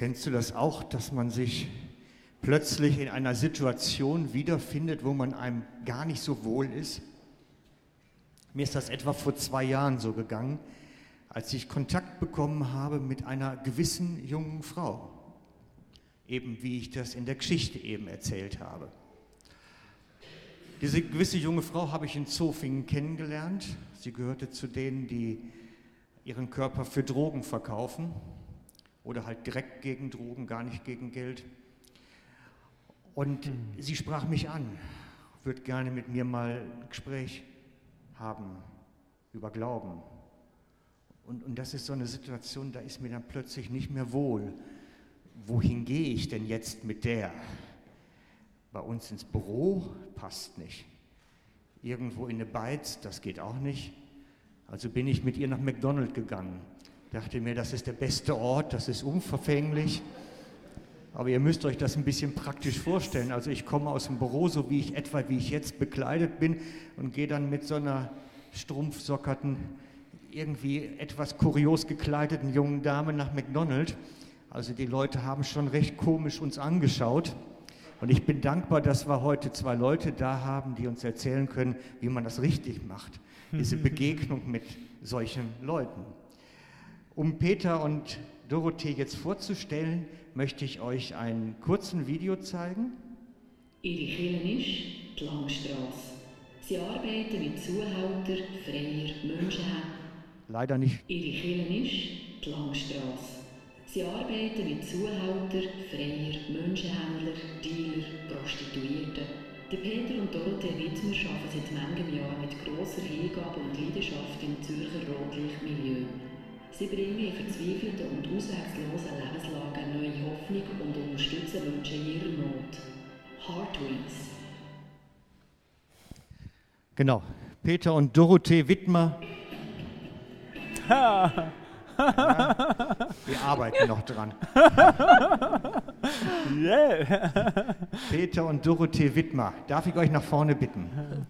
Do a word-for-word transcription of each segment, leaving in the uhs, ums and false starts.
Kennst du das auch, dass man sich plötzlich in einer Situation wiederfindet, wo man einem gar nicht so wohl ist? Mir ist das etwa vor zwei Jahren so gegangen, als ich Kontakt bekommen habe mit einer gewissen jungen Frau. Eben wie ich das in der Geschichte eben erzählt habe. Diese gewisse junge Frau habe ich in Zofingen kennengelernt. Sie gehörte zu denen, die ihren Körper für Drogen verkaufen oder halt direkt gegen Drogen, gar nicht gegen Geld. Und mhm. sie sprach mich an, würde gerne mit mir mal ein Gespräch haben über Glauben. Und, und das ist so eine Situation, da ist mir dann plötzlich nicht mehr wohl. Wohin gehe ich denn jetzt mit der? Bei uns ins Büro passt nicht. Irgendwo in eine Beiz, das geht auch nicht. Also bin ich mit ihr nach McDonald's gegangen. Dachte mir, das ist der beste Ort, das ist unverfänglich. Aber ihr müsst euch das ein bisschen praktisch vorstellen. Also ich komme aus dem Büro, so wie ich etwa, wie ich jetzt bekleidet bin, und gehe dann mit so einer strumpfsockerten, irgendwie etwas kurios gekleideten jungen Dame nach McDonald's. Also die Leute haben schon recht komisch uns angeschaut. Und ich bin dankbar, dass wir heute zwei Leute da haben, die uns erzählen können, wie man das richtig macht. Diese Begegnung mit solchen Leuten. Um Peter und Dorothee jetzt vorzustellen, möchte ich euch einen kurzen Video zeigen. Ihre Kirche ist die Langstrasse. Sie arbeiten wie Zuhälter freier Menschenhändler. Leider nicht. Ihre Kirche ist die Langstrasse. Sie arbeiten wie Zuhälter freier Menschenhändler, Dealer, Prostituierte. Die Peter und Dorothee Wittmer arbeiten seit manchem Jahr mit grosser Hingabe und Leidenschaft im Zürcher Rotlichtmilieu. Sie bringen in verzweifelten und ausweglosen Lebenslagen neue Hoffnung und unterstützen Menschen in ihrer Not. Heartwings. Genau, Peter und Dorothee Wittmer. Ja, wir arbeiten noch dran. Yeah. Peter und Dorothee Wittmer, darf ich euch nach vorne bitten?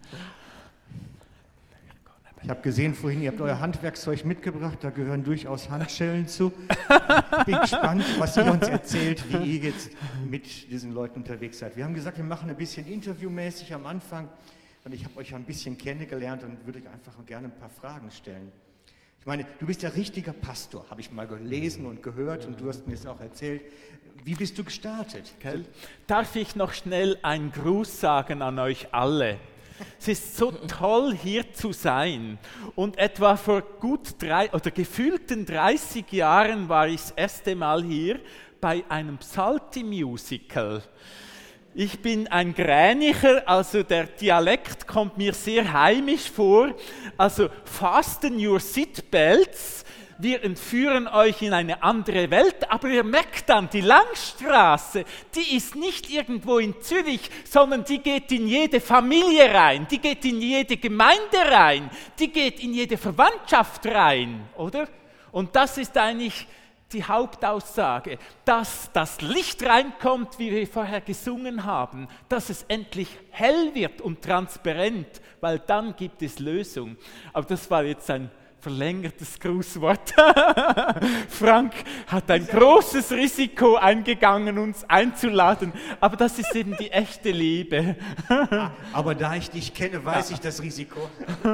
Ich habe gesehen vorhin, ihr habt euer Handwerkszeug mitgebracht, da gehören durchaus Handschellen zu. Bin gespannt, was ihr uns erzählt, wie ihr jetzt mit diesen Leuten unterwegs seid. Wir haben gesagt, wir machen ein bisschen interviewmäßig am Anfang und ich habe euch ein bisschen kennengelernt und würde euch einfach gerne ein paar Fragen stellen. Ich meine, du bist ja richtiger Pastor, habe ich mal gelesen und gehört und du hast mir es auch erzählt. Wie bist du gestartet? Okay. Darf ich noch schnell einen Gruß sagen an euch alle? Es ist so toll, hier zu sein. Und etwa vor gut drei oder gefühlten dreißig Jahren war ich das erste Mal hier bei einem Psalti-Musical. Ich bin ein Gränicher, also der Dialekt kommt mir sehr heimisch vor. Also fasten your seatbelts. Wir entführen euch in eine andere Welt, aber ihr merkt dann, die Langstraße, die ist nicht irgendwo in Zürich, sondern die geht in jede Familie rein, die geht in jede Gemeinde rein, die geht in jede Verwandtschaft rein, oder? Und das ist eigentlich die Hauptaussage, dass das Licht reinkommt, wie wir vorher gesungen haben, dass es endlich hell wird und transparent, weil dann gibt es Lösung. Aber das war jetzt ein verlängertes Grußwort. Frank hat ein großes Risiko eingegangen, uns einzuladen, aber das ist eben die echte Liebe. Aber da ich dich kenne, weiß ja. ich das Risiko.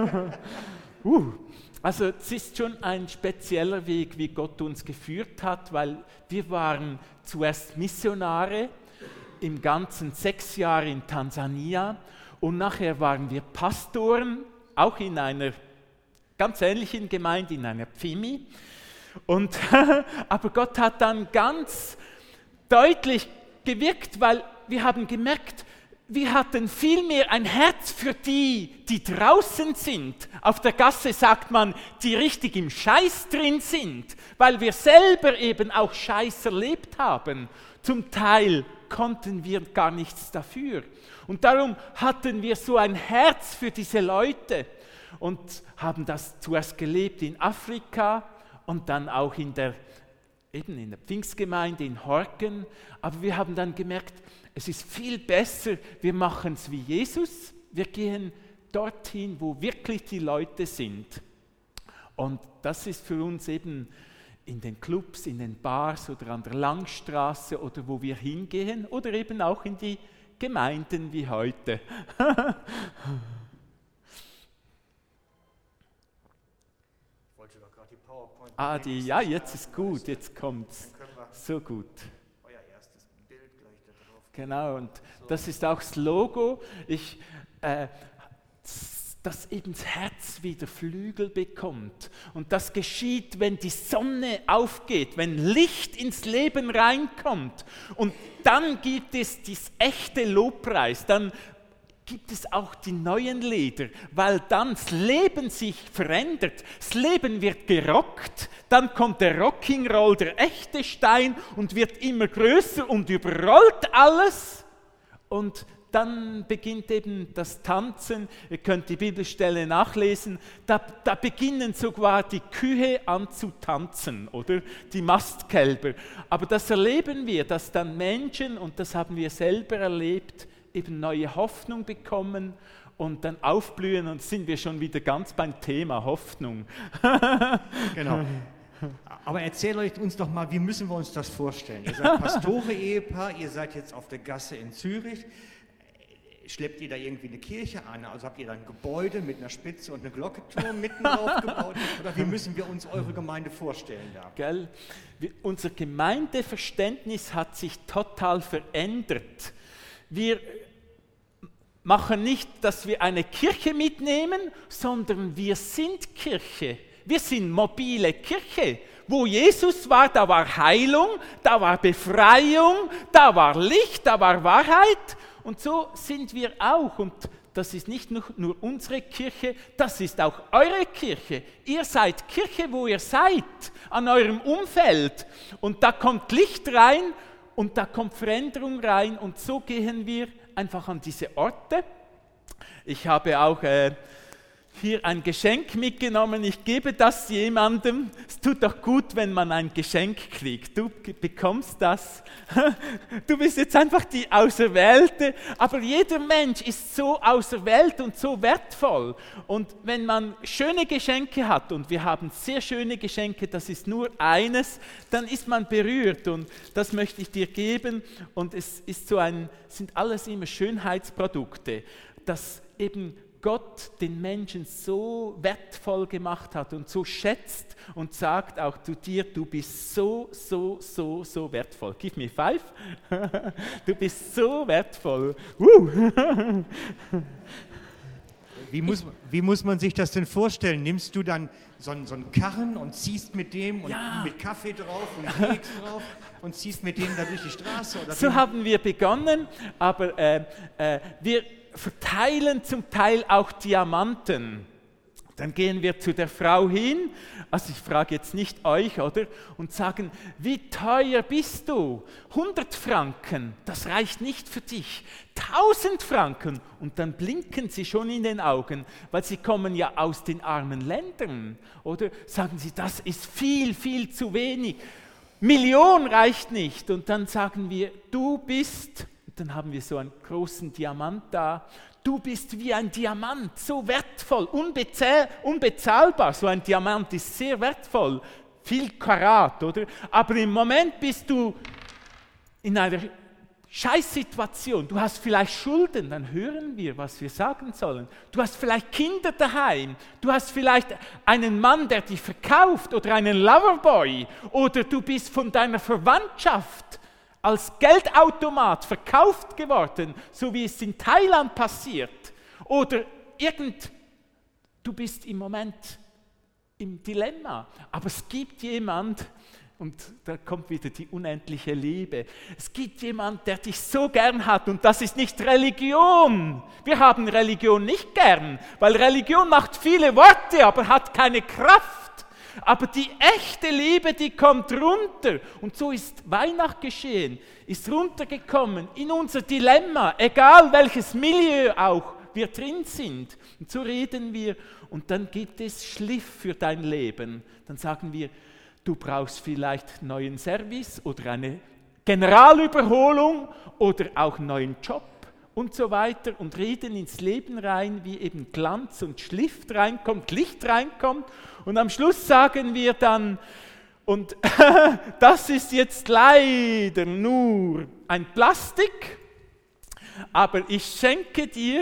uh, also es ist schon ein spezieller Weg, wie Gott uns geführt hat, weil wir waren zuerst Missionare, im Ganzen sechs Jahre in Tansania und nachher waren wir Pastoren, auch in einer ganz ähnlichen Gemeinde, in einer Pfimi. Und, aber Gott hat dann ganz deutlich gewirkt, weil wir haben gemerkt, wir hatten vielmehr ein Herz für die, die draußen sind. Auf der Gasse sagt man, die richtig im Scheiß drin sind, weil wir selber eben auch Scheiß erlebt haben. Zum Teil konnten wir gar nichts dafür. Und darum hatten wir so ein Herz für diese Leute. Und haben das zuerst gelebt in Afrika und dann auch in der, eben in der Pfingstgemeinde in Horken. Aber wir haben dann gemerkt, es ist viel besser, wir machen es wie Jesus. Wir gehen dorthin, wo wirklich die Leute sind. Und das ist für uns eben in den Clubs, in den Bars oder an der Langstraße oder wo wir hingehen oder eben auch in die Gemeinden wie heute. Ah, die, ja, jetzt ist gut, jetzt kommt's. So gut. Euer erstes Bild gleich da drauf. Genau, und das ist auch das Logo. Ich, äh, dass eben das Herz wieder Flügel bekommt. Und das geschieht, wenn die Sonne aufgeht, wenn Licht ins Leben reinkommt. Und dann gibt es das echte Lobpreis, dann gibt es auch die neuen Lieder, weil dann das Leben sich verändert, das Leben wird gerockt, dann kommt der Rock'n'Roll, der echte Stein und wird immer größer und überrollt alles und dann beginnt eben das Tanzen, ihr könnt die Bibelstelle nachlesen, da, da beginnen sogar die Kühe an zu tanzen, oder die Mastkälber, aber das erleben wir, dass dann Menschen, und das haben wir selber erlebt, eben neue Hoffnung bekommen und dann aufblühen und sind wir schon wieder ganz beim Thema Hoffnung. Genau. Aber erzähl euch uns doch mal, wie müssen wir uns das vorstellen? Ihr seid Pastore-Ehepaar, ihr seid jetzt auf der Gasse in Zürich. Schleppt ihr da irgendwie eine Kirche an? Also habt ihr da ein Gebäude mit einer Spitze und einer Glockenturm mitten drauf gebaut? Oder wie müssen wir uns eure Gemeinde vorstellen da? Gell? Wir, unser Gemeindeverständnis hat sich total verändert. Wir machen nicht, dass wir eine Kirche mitnehmen, sondern wir sind Kirche. Wir sind mobile Kirche. Wo Jesus war, da war Heilung, da war Befreiung, da war Licht, da war Wahrheit. Und so sind wir auch. Und das ist nicht nur, nur unsere Kirche, das ist auch eure Kirche. Ihr seid Kirche, wo ihr seid, an eurem Umfeld. Und da kommt Licht rein und da kommt Veränderung rein. Und so gehen wir einfach an diese Orte. Ich habe auch äh, hier ein Geschenk mitgenommen. Ich gebe das jemandem. Es tut doch gut, wenn man ein Geschenk kriegt. Du bekommst das. Du bist jetzt einfach die Auserwählte. Aber jeder Mensch ist so auserwählt und so wertvoll. Und wenn man schöne Geschenke hat, und wir haben sehr schöne Geschenke, das ist nur eines, dann ist man berührt. Und das möchte ich dir geben. Und es ist so ein, sind alles immer Schönheitsprodukte, dass eben Gott den Menschen so wertvoll gemacht hat und so schätzt und sagt auch zu dir, du bist so, so, so, so wertvoll. Give me five. Du bist so wertvoll. Uh. Wie muss, wie muss man sich das denn vorstellen? Nimmst du dann so einen, so einen Karren und ziehst mit dem und Ja. mit Kaffee drauf und Keks drauf und ziehst mit dem da durch die Straße? Oder So wie? haben wir begonnen, aber äh, äh, wir verteilen zum Teil auch Diamanten. Dann gehen wir zu der Frau hin, also ich frage jetzt nicht euch, oder? Und sagen, wie teuer bist du? hundert Franken, das reicht nicht für dich. tausend Franken. Und dann blinken sie schon in den Augen, weil sie kommen ja aus den armen Ländern, oder? Sagen sie, das ist viel, viel zu wenig. Million reicht nicht. Und dann sagen wir, du bist... Dann haben wir so einen großen Diamant da. Du bist wie ein Diamant, so wertvoll, unbezahl- unbezahlbar. So ein Diamant ist sehr wertvoll, viel Karat, oder? Aber im Moment bist du in einer Scheißsituation. Du hast vielleicht Schulden, dann hören wir, was wir sagen sollen. Du hast vielleicht Kinder daheim. Du hast vielleicht einen Mann, der dich verkauft oder einen Loverboy. Oder du bist von deiner Verwandtschaft als Geldautomat verkauft geworden, so wie es in Thailand passiert. Oder irgend, du bist im Moment im Dilemma. Aber es gibt jemand, und da kommt wieder die unendliche Liebe, es gibt jemand, der dich so gern hat und das ist nicht Religion. Wir haben Religion nicht gern, weil Religion macht viele Worte, aber hat keine Kraft. Aber die echte Liebe, die kommt runter. Und so ist Weihnacht geschehen, ist runtergekommen in unser Dilemma, egal welches Milieu auch wir drin sind. Und so reden wir und dann gibt es Schliff für dein Leben. Dann sagen wir, du brauchst vielleicht neuen Service oder eine Generalüberholung oder auch einen neuen Job und so weiter und reden ins Leben rein, wie eben Glanz und Schliff reinkommt, Licht reinkommt. Und am Schluss sagen wir dann, Und das ist jetzt leider nur ein Plastik, aber ich schenke dir,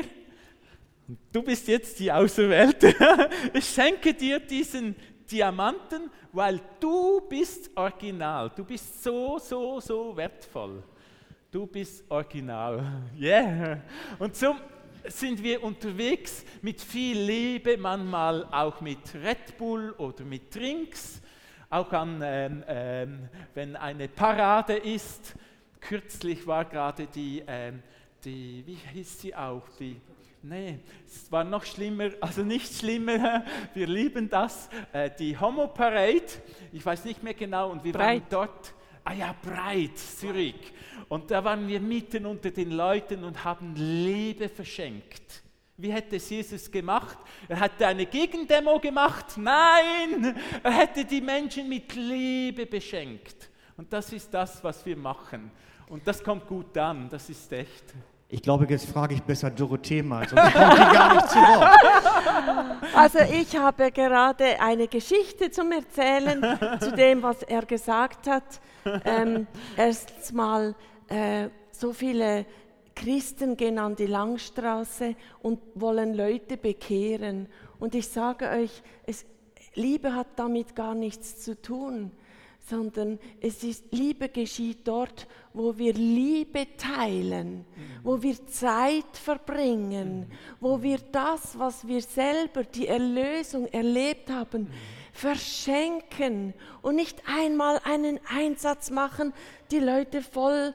du bist jetzt die Auserwählte, ich schenke dir diesen Diamanten, weil du bist original, du bist so, so, so wertvoll. Du bist original. Yeah. Und so sind wir unterwegs mit viel Liebe, manchmal auch mit Red Bull oder mit Drinks, auch an, ähm, ähm, wenn eine Parade ist. Kürzlich war gerade die, ähm, die, wie hieß sie auch, die, nee, es war noch schlimmer, also nicht schlimmer, wir lieben das, äh, die Homo Parade, ich weiß nicht mehr genau, und wir Breit. waren dort, ah ja, Breit, Zürich. Und da waren wir mitten unter den Leuten und haben Liebe verschenkt. Wie hätte es Jesus gemacht? Er hätte eine Gegendemo gemacht? Nein! Er hätte die Menschen mit Liebe beschenkt. Und das ist das, was wir machen. Und das kommt gut an, das ist echt. Ich glaube, jetzt frage ich besser Dorothee mal, sonst kommt die gar nicht zu Wort. Also ich habe gerade eine Geschichte zum Erzählen zu dem, was er gesagt hat. Ähm, erstens mal, äh, so viele Christen gehen an die Langstraße und wollen Leute bekehren. Und ich sage euch, es, Liebe hat damit gar nichts zu tun, sondern es ist, Liebe geschieht dort, wo wir Liebe teilen, mhm. wo wir Zeit verbringen, mhm. wo wir das, was wir selber, die Erlösung erlebt haben, mhm. verschenken und nicht einmal einen Einsatz machen, die Leute voll,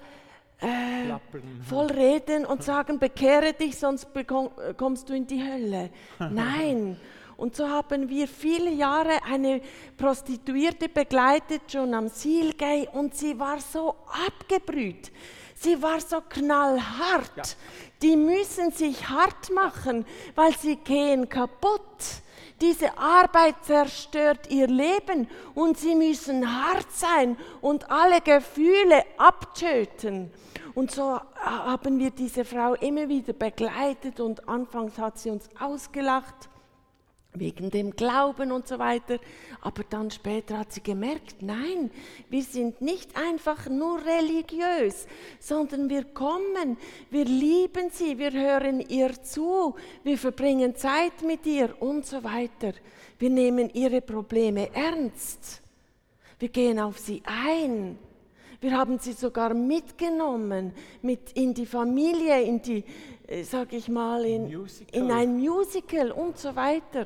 äh, voll reden und sagen, bekehre dich, sonst bekomm, kommst du in die Hölle. Nein. Und so haben wir viele Jahre eine Prostituierte begleitet, schon am Zielgate, und sie war so abgebrüht. Sie war so knallhart. Ja. Die müssen sich hart machen, weil sie gehen kaputt. Diese Arbeit zerstört ihr Leben und sie müssen hart sein und alle Gefühle abtöten. Und so haben wir diese Frau immer wieder begleitet und anfangs hat sie uns ausgelacht, wegen dem Glauben und so weiter. Aber dann später hat sie gemerkt, nein, wir sind nicht einfach nur religiös, sondern wir kommen, wir lieben sie, wir hören ihr zu, wir verbringen Zeit mit ihr und so weiter. Wir nehmen ihre Probleme ernst. Wir gehen auf sie ein. Wir haben sie sogar mitgenommen mit in die Familie, in die, sag ich mal, in, in ein Musical und so weiter.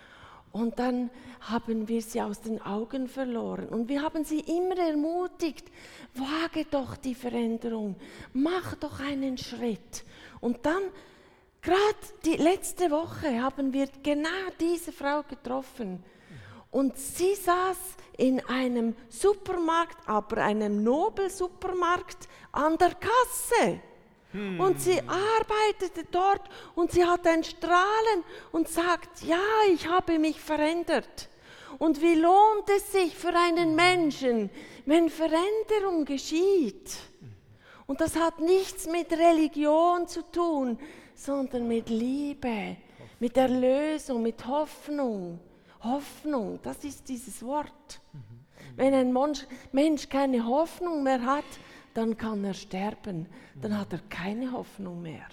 Und dann haben wir sie aus den Augen verloren. Und wir haben sie immer ermutigt, wage doch die Veränderung, mach doch einen Schritt. Und dann, gerade die letzte Woche, haben wir genau diese Frau getroffen. Und sie saß in einem Supermarkt, aber einem Nobel-Supermarkt, an der Kasse. Hm. Und sie arbeitete dort und sie hat ein Strahlen und sagt, ja, ich habe mich verändert. Und wie lohnt es sich für einen Menschen, wenn Veränderung geschieht? Und das hat nichts mit Religion zu tun, sondern mit Liebe, mit Erlösung, mit Hoffnung. Hoffnung, das ist dieses Wort. Wenn ein Mensch keine Hoffnung mehr hat, dann kann er sterben, dann hat er keine Hoffnung mehr.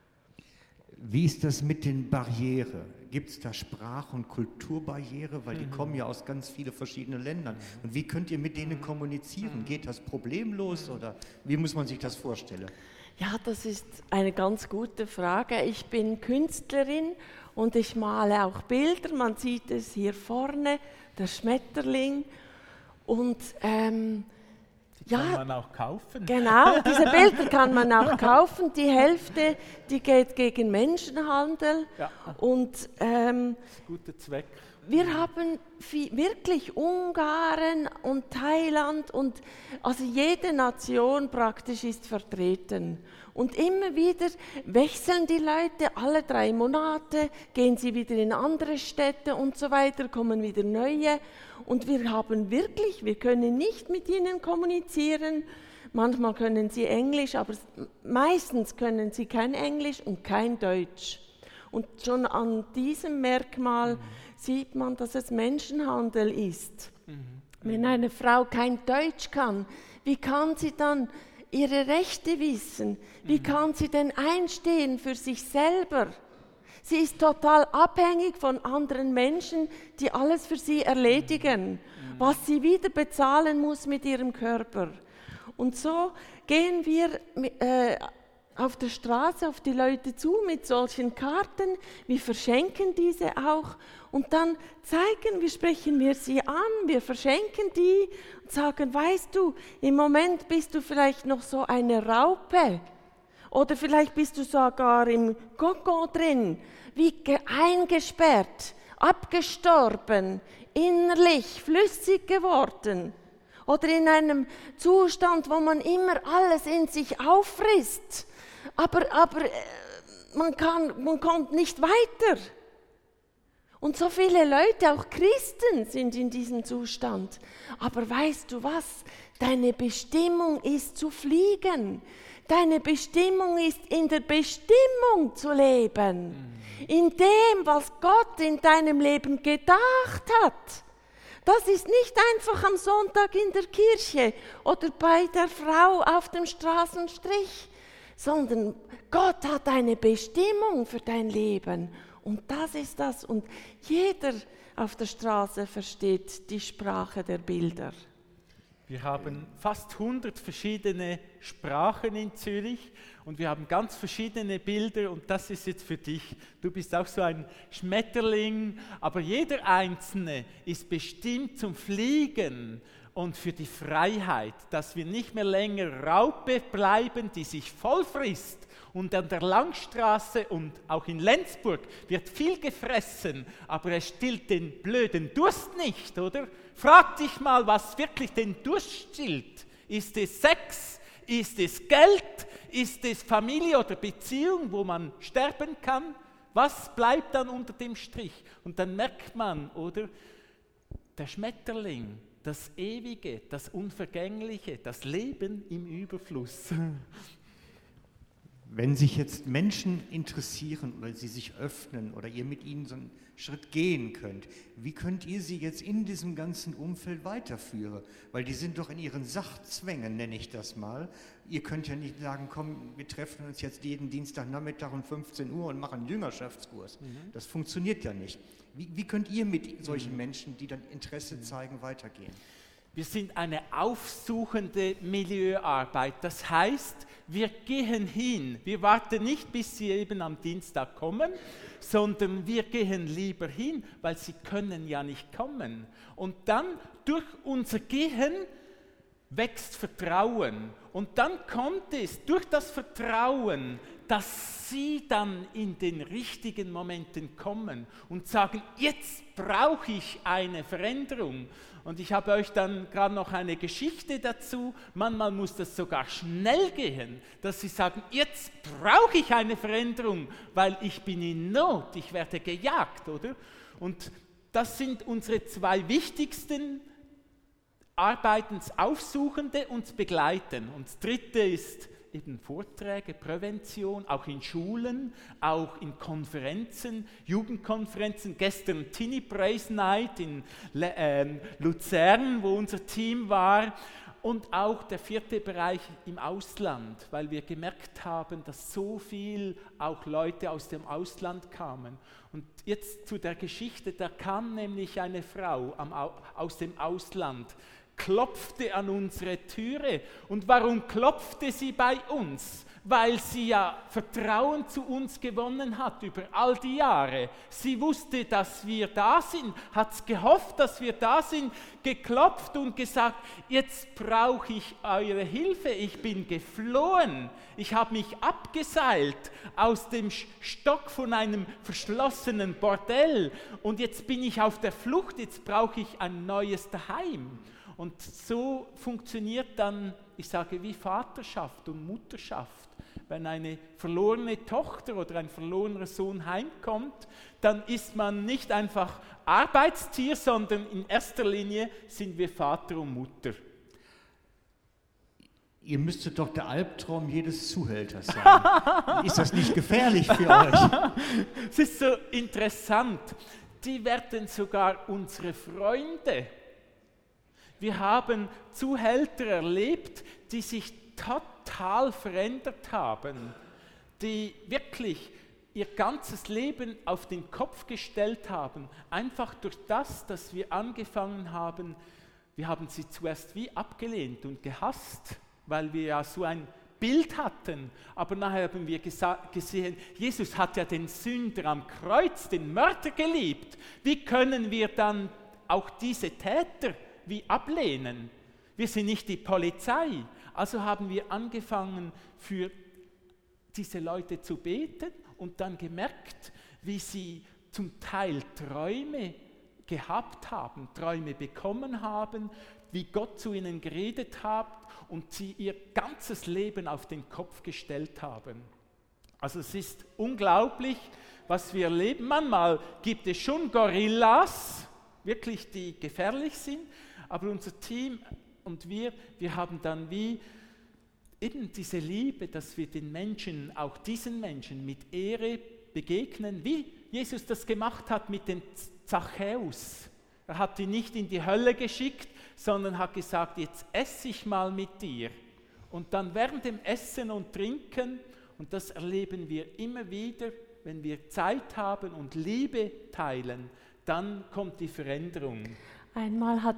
Wie ist das mit den Barrieren? Gibt es da Sprach- und Kulturbarriere? Weil die mhm. kommen ja aus ganz vielen verschiedenen Ländern. Und wie könnt ihr mit denen kommunizieren? Geht das problemlos oder wie muss man sich das vorstellen? Ja, das ist eine ganz gute Frage. Ich bin Künstlerin und ich male auch Bilder. Man sieht es hier vorne, der Schmetterling. Und ähm, Die kann ja, man auch kaufen. Genau, diese Bilder kann man auch kaufen. Die Hälfte, die geht gegen Menschenhandel. Ja. Und ähm, guter Zweck. wir haben wirklich Ungarn und Thailand und also jede Nation praktisch ist vertreten. Und immer wieder wechseln die Leute, alle drei Monate gehen sie wieder in andere Städte und so weiter, kommen wieder neue. Und wir haben wirklich, wir können nicht mit ihnen kommunizieren. Manchmal können sie Englisch, aber meistens können sie kein Englisch und kein Deutsch. Und schon an diesem Merkmal mhm. sieht man, dass es Menschenhandel ist. Mhm. Wenn eine Frau kein Deutsch kann, wie kann sie dann ihre Rechte wissen? Wie kann sie denn einstehen für sich selber? Sie ist total abhängig von anderen Menschen, die alles für sie erledigen, was sie wieder bezahlen muss mit ihrem Körper. Und so gehen wir äh, auf der Straße auf die Leute zu mit solchen Karten. Wir verschenken diese auch und dann zeigen wir, sprechen wir sie an, wir verschenken die und sagen, weißt du, im Moment bist du vielleicht noch so eine Raupe oder vielleicht bist du sogar im Kokon drin, wie eingesperrt, abgestorben, innerlich flüssig geworden. Oder in einem Zustand, wo man immer alles in sich auffrisst. Aber, aber man, kann, man kommt nicht weiter. Und so viele Leute, auch Christen, sind in diesem Zustand. Aber weißt du was? Deine Bestimmung ist zu fliegen. Deine Bestimmung ist in der Bestimmung zu leben. In dem, was Gott in deinem Leben gedacht hat. Das ist nicht einfach am Sonntag in der Kirche oder bei der Frau auf dem Straßenstrich, sondern Gott hat eine Bestimmung für dein Leben. Und das ist das. Und jeder auf der Straße versteht die Sprache der Bilder. Wir haben fast hundert verschiedene Sprachen in Zürich und wir haben ganz verschiedene Bilder und das ist jetzt für dich. Du bist auch so ein Schmetterling, aber jeder Einzelne ist bestimmt zum Fliegen und für die Freiheit, dass wir nicht mehr länger Raupe bleiben, die sich voll frisst. Und an der Langstraße und auch in Lenzburg wird viel gefressen, aber es stillt den blöden Durst nicht, oder? Frag dich mal, was wirklich den Durst stillt. Ist es Sex? Ist es Geld? Ist es Familie oder Beziehung, wo man sterben kann? Was bleibt dann unter dem Strich? Und dann merkt man, oder? Der Schmetterling, das Ewige, das Unvergängliche, das Leben im Überfluss. Wenn sich jetzt Menschen interessieren oder sie sich öffnen oder ihr mit ihnen so einen Schritt gehen könnt, wie könnt ihr sie jetzt in diesem ganzen Umfeld weiterführen? Weil die sind doch in ihren Sachzwängen, nenne ich das mal. Ihr könnt ja nicht sagen, komm, wir treffen uns jetzt jeden Dienstagnachmittag um fünfzehn Uhr und machen einen Jüngerschaftskurs. Mhm. Das funktioniert ja nicht. Wie, wie könnt ihr mit solchen Menschen, die dann Interesse zeigen, weitergehen? Wir sind eine aufsuchende Milieuarbeit. Das heißt, wir gehen hin. Wir warten nicht, bis sie eben am Dienstag kommen, sondern wir gehen lieber hin, weil sie können ja nicht kommen. Und dann durch unser Gehen wächst Vertrauen. Und dann kommt es durch das Vertrauen, dass sie dann in den richtigen Momenten kommen und sagen, jetzt brauche ich eine Veränderung. Und ich habe euch dann gerade noch eine Geschichte dazu. Manchmal muss das sogar schnell gehen, dass sie sagen, jetzt brauche ich eine Veränderung, weil ich bin in Not, ich werde gejagt, oder? Und das sind unsere zwei wichtigsten Arbeitensaufsuchende, uns begleiten. Und das dritte ist eben Vorträge, Prävention, auch in Schulen, auch in Konferenzen, Jugendkonferenzen. Gestern Tini Praise Night in äh, Luzern, wo unser Team war. Und auch der vierte Bereich im Ausland, weil wir gemerkt haben, dass so viel auch Leute aus dem Ausland kamen. Und jetzt zu der Geschichte, da kam nämlich eine Frau am, aus dem Ausland, klopfte an unsere Türe. Und warum klopfte sie bei uns? Weil sie ja Vertrauen zu uns gewonnen hat über all die Jahre. Sie wusste, dass wir da sind, hat gehofft, dass wir da sind, geklopft und gesagt, jetzt brauche ich eure Hilfe, ich bin geflohen, ich habe mich abgeseilt aus dem Stock von einem verschlossenen Bordell und jetzt bin ich auf der Flucht, jetzt brauche ich ein neues Daheim. Und so funktioniert dann, ich sage, wie Vaterschaft und Mutterschaft. Wenn eine verlorene Tochter oder ein verlorener Sohn heimkommt, dann ist man nicht einfach Arbeitstier, sondern in erster Linie sind wir Vater und Mutter. Ihr müsstet doch der Albtraum jedes Zuhälters sein. Ist das nicht gefährlich für euch? Es ist so interessant. Die werden sogar unsere Freunde. Wir haben Zuhälter erlebt, die sich total verändert haben, die wirklich ihr ganzes Leben auf den Kopf gestellt haben, einfach durch das, dass wir angefangen haben, wir haben sie zuerst wie abgelehnt und gehasst, weil wir ja so ein Bild hatten, aber nachher haben wir gesa- gesehen, Jesus hat ja den Sünder am Kreuz, den Mörder geliebt. Wie können wir dann auch diese Täter wie ablehnen? Wir sind nicht die Polizei, also haben wir angefangen, für diese Leute zu beten und dann gemerkt, wie sie zum Teil Träume gehabt haben, Träume bekommen haben, wie Gott zu ihnen geredet hat und sie ihr ganzes Leben auf den Kopf gestellt haben. Also es ist unglaublich, was wir erleben. Manchmal gibt es schon Gorillas, wirklich, die gefährlich sind, aber unser Team und wir, wir haben dann wie eben diese Liebe, dass wir den Menschen, auch diesen Menschen mit Ehre begegnen, wie Jesus das gemacht hat mit dem Zachäus. Er hat ihn nicht in die Hölle geschickt, sondern hat gesagt, jetzt esse ich mal mit dir. Und dann während dem Essen und Trinken, und das erleben wir immer wieder, wenn wir Zeit haben und Liebe teilen, dann kommt die Veränderung. Einmal hat,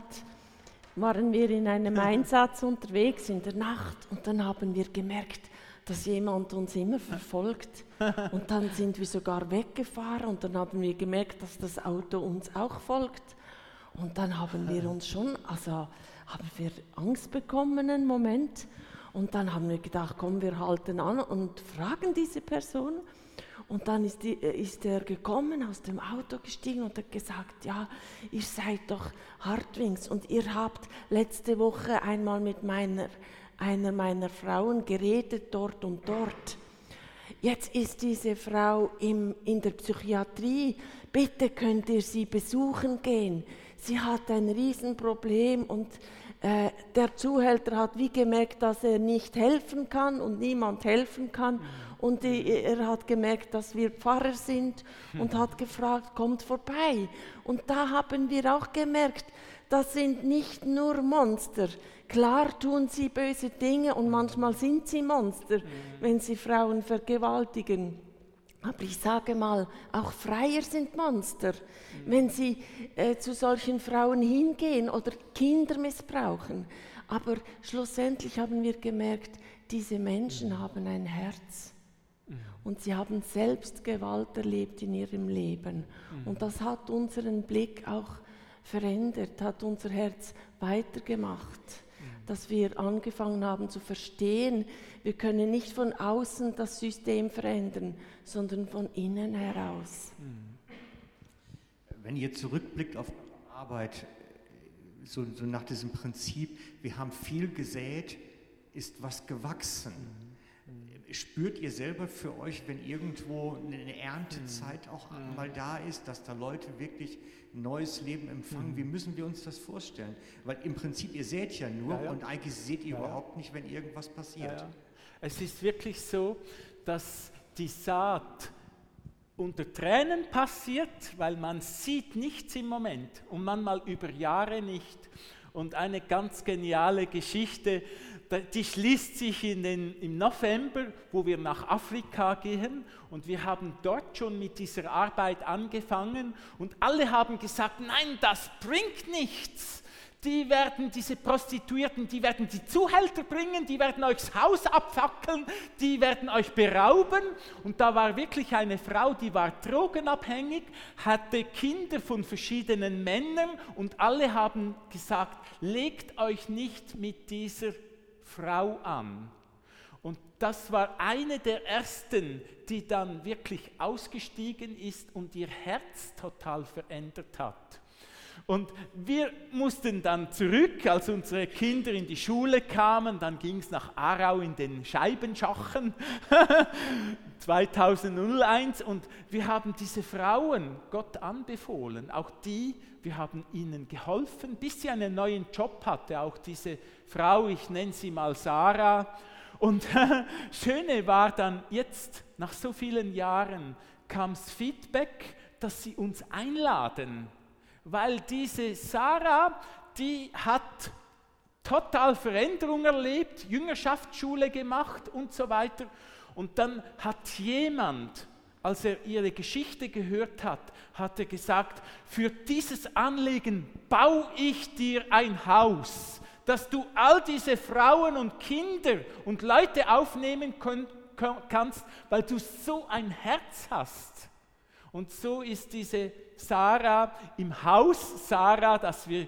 waren wir in einem Einsatz unterwegs in der Nacht und dann haben wir gemerkt, dass jemand uns immer verfolgt. Und dann sind wir sogar weggefahren und dann haben wir gemerkt, dass das Auto uns auch folgt. Und dann haben wir uns schon, also haben wir Angst bekommen einen Moment. Und dann haben wir gedacht, komm, wir halten an und fragen diese Person. Und dann ist, die, ist er gekommen, aus dem Auto gestiegen und hat gesagt, ja, ihr seid doch Hartwings und ihr habt letzte Woche einmal mit meiner, einer meiner Frauen geredet, dort und dort. Jetzt ist diese Frau im, in der Psychiatrie, bitte könnt ihr sie besuchen gehen. Sie hat ein Riesenproblem und äh, der Zuhälter hat wie gemerkt, dass er nicht helfen kann und niemand helfen kann. Und die, er hat gemerkt, dass wir Pfarrer sind und hat gefragt, kommt vorbei. Und da haben wir auch gemerkt, das sind nicht nur Monster. Klar tun sie böse Dinge und manchmal sind sie Monster, wenn sie Frauen vergewaltigen. Aber ich sage mal, auch Freier sind Monster, wenn sie äh, zu solchen Frauen hingehen oder Kinder missbrauchen. Aber schlussendlich haben wir gemerkt, diese Menschen haben ein Herz. Und sie haben selbst Gewalt erlebt in ihrem Leben. Und das hat unseren Blick auch verändert, hat unser Herz weitergemacht. Dass wir angefangen haben zu verstehen, wir können nicht von außen das System verändern, sondern von innen heraus. Wenn ihr zurückblickt auf eure Arbeit, so, so nach diesem Prinzip, wir haben viel gesät, ist was gewachsen. Spürt ihr selber für euch, wenn irgendwo eine Erntezeit auch mal da ist, dass da Leute wirklich neues Leben empfangen? Wie müssen wir uns das vorstellen? Weil im Prinzip, ihr seht ja nur ja, ja. und eigentlich seht ihr ja, überhaupt nicht, wenn irgendwas passiert. Ja, ja. Es ist wirklich so, dass die Saat unter Tränen passiert, weil man sieht nichts im Moment und manchmal über Jahre nicht. Und eine ganz geniale Geschichte, die schließt sich in den, im November, wo wir nach Afrika gehen und wir haben dort schon mit dieser Arbeit angefangen und alle haben gesagt, nein, das bringt nichts. Die werden, diese Prostituierten, die werden die Zuhälter bringen, die werden euch das Haus abfackeln, die werden euch berauben. Und da war wirklich eine Frau, die war drogenabhängig, hatte Kinder von verschiedenen Männern und alle haben gesagt, legt euch nicht mit dieser Frau an. Und das war eine der ersten, die dann wirklich ausgestiegen ist und ihr Herz total verändert hat. Und wir mussten dann zurück, als unsere Kinder in die Schule kamen, dann ging es nach Aarau in den Scheibenschachen zweitausendeins und wir haben diese Frauen Gott anbefohlen, auch die, wir haben ihnen geholfen, bis sie einen neuen Job hatte, auch diese Frau, ich nenne sie mal Sarah. Und Schöne war dann jetzt, nach so vielen Jahren, kam das Feedback, dass sie uns einladen. Weil diese Sarah, die hat total Veränderung erlebt, Jüngerschaftsschule gemacht und so weiter. Und dann hat jemand, als er ihre Geschichte gehört hat, hat er gesagt, für dieses Anliegen baue ich dir ein Haus, dass du all diese Frauen und Kinder und Leute aufnehmen können, kannst, weil du so ein Herz hast. Und so ist diese Sarah im Haus Sarah, das wir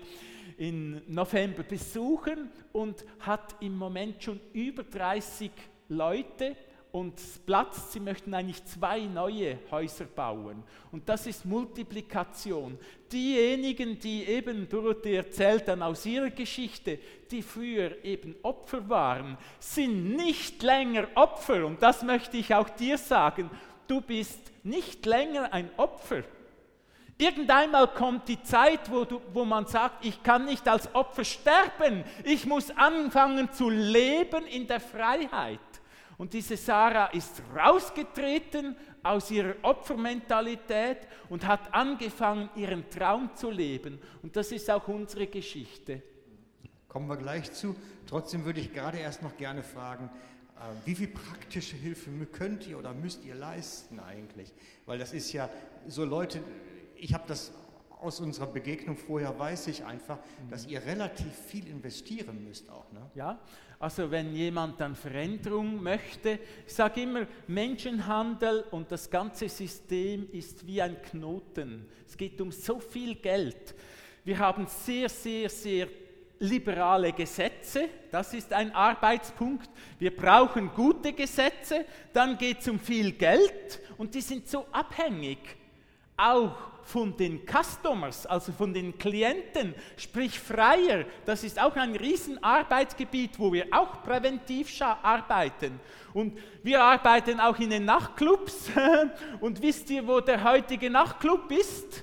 im November besuchen, und hat im Moment schon über dreißig Leute und Platz. Sie möchten eigentlich zwei neue Häuser bauen. Und das ist Multiplikation. Diejenigen, die eben, Dorothee erzählt dann aus ihrer Geschichte, die früher eben Opfer waren, sind nicht länger Opfer. Und das möchte ich auch dir sagen. Du bist nicht länger ein Opfer. Irgendeinmal kommt die Zeit, wo, du, wo man sagt, ich kann nicht als Opfer sterben. Ich muss anfangen zu leben in der Freiheit. Und diese Sarah ist rausgetreten aus ihrer Opfermentalität und hat angefangen, ihren Traum zu leben. Und das ist auch unsere Geschichte. Kommen wir gleich zu. Trotzdem würde ich gerade erst noch gerne fragen, wie viel praktische Hilfe könnt ihr oder müsst ihr leisten eigentlich? Weil das ist ja so Leute, ich habe das aus unserer Begegnung vorher, weiß ich einfach, dass ihr relativ viel investieren müsst auch. Ne? Ja, also wenn jemand dann Veränderung möchte, ich sage immer, Menschenhandel und das ganze System ist wie ein Knoten. Es geht um so viel Geld. Wir haben sehr, sehr, sehr liberale Gesetze, das ist ein Arbeitspunkt. Wir brauchen gute Gesetze, dann geht es um viel Geld und die sind so abhängig, auch von den Customers, also von den Klienten, sprich Freier. Das ist auch ein Riesenarbeitsgebiet, wo wir auch präventiv arbeiten. Und wir arbeiten auch in den Nachtclubs. Und wisst ihr, wo der heutige Nachtclub ist?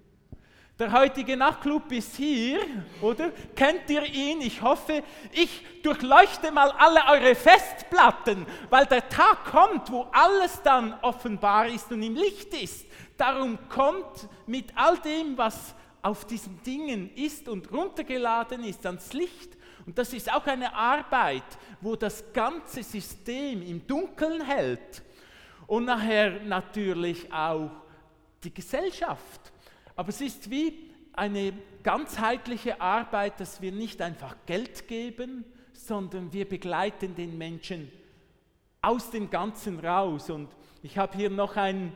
Der heutige Nachtclub ist hier, oder? Kennt ihr ihn? Ich hoffe, ich durchleuchte mal alle eure Festplatten, weil der Tag kommt, wo alles dann offenbar ist und im Licht ist. Darum kommt mit all dem, was auf diesen Dingen ist und runtergeladen ist, ans Licht. Und das ist auch eine Arbeit, wo das ganze System im Dunkeln hält. Und nachher natürlich auch die Gesellschaft. Aber es ist wie eine ganzheitliche Arbeit, dass wir nicht einfach Geld geben, sondern wir begleiten den Menschen aus dem Ganzen raus. Und ich habe hier noch ein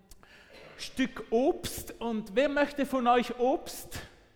Stück Obst. Und wer möchte von euch Obst?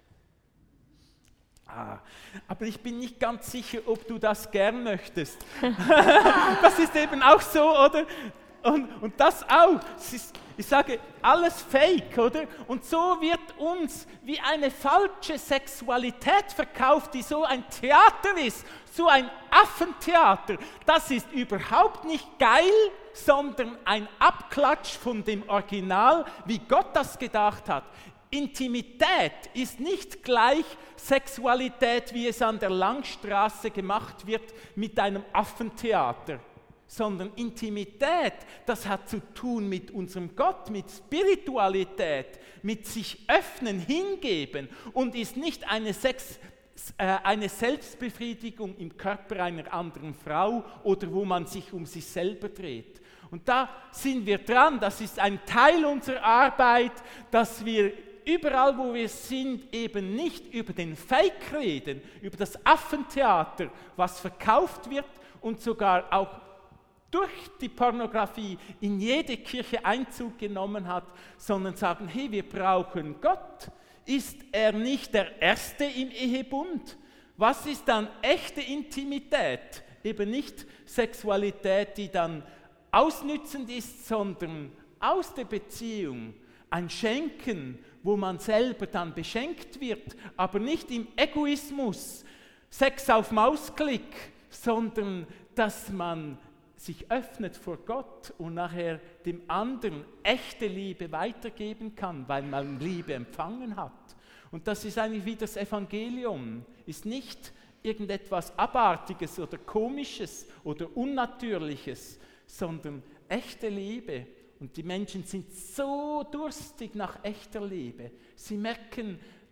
Ah, aber ich bin nicht ganz sicher, ob du das gern möchtest. Das ist eben auch so, oder? Und, und das auch. Es ist, ich sage, alles fake, oder? Und so wird uns wie eine falsche Sexualität verkauft, die so ein Theater ist, so ein Affentheater. Das ist überhaupt nicht geil, sondern ein Abklatsch von dem Original, wie Gott das gedacht hat. Intimität ist nicht gleich Sexualität, wie es an der Langstraße gemacht wird mit einem Affentheater. Sondern Intimität, das hat zu tun mit unserem Gott, mit Spiritualität, mit sich öffnen, hingeben und ist nicht eine, Sex, äh, eine Selbstbefriedigung im Körper einer anderen Frau oder wo man sich um sich selber dreht. Und da sind wir dran, das ist ein Teil unserer Arbeit, dass wir überall, wo wir sind, eben nicht über den Fake reden, über das Affentheater, was verkauft wird und sogar auch durch die Pornografie in jede Kirche Einzug genommen hat, sondern sagen, hey, wir brauchen Gott. Ist er nicht der Erste im Ehebund? Was ist dann echte Intimität? Eben nicht Sexualität, die dann ausnützend ist, sondern aus der Beziehung ein Schenken, wo man selber dann beschenkt wird, aber nicht im Egoismus, Sex auf Mausklick, sondern dass man sich öffnet vor Gott und nachher dem anderen echte Liebe weitergeben kann, weil man Liebe empfangen hat. Und das ist eigentlich wie das Evangelium, ist nicht irgendetwas Abartiges oder Komisches oder Unnatürliches, sondern echte Liebe. Und die Menschen sind so durstig nach echter Liebe. Sie merken,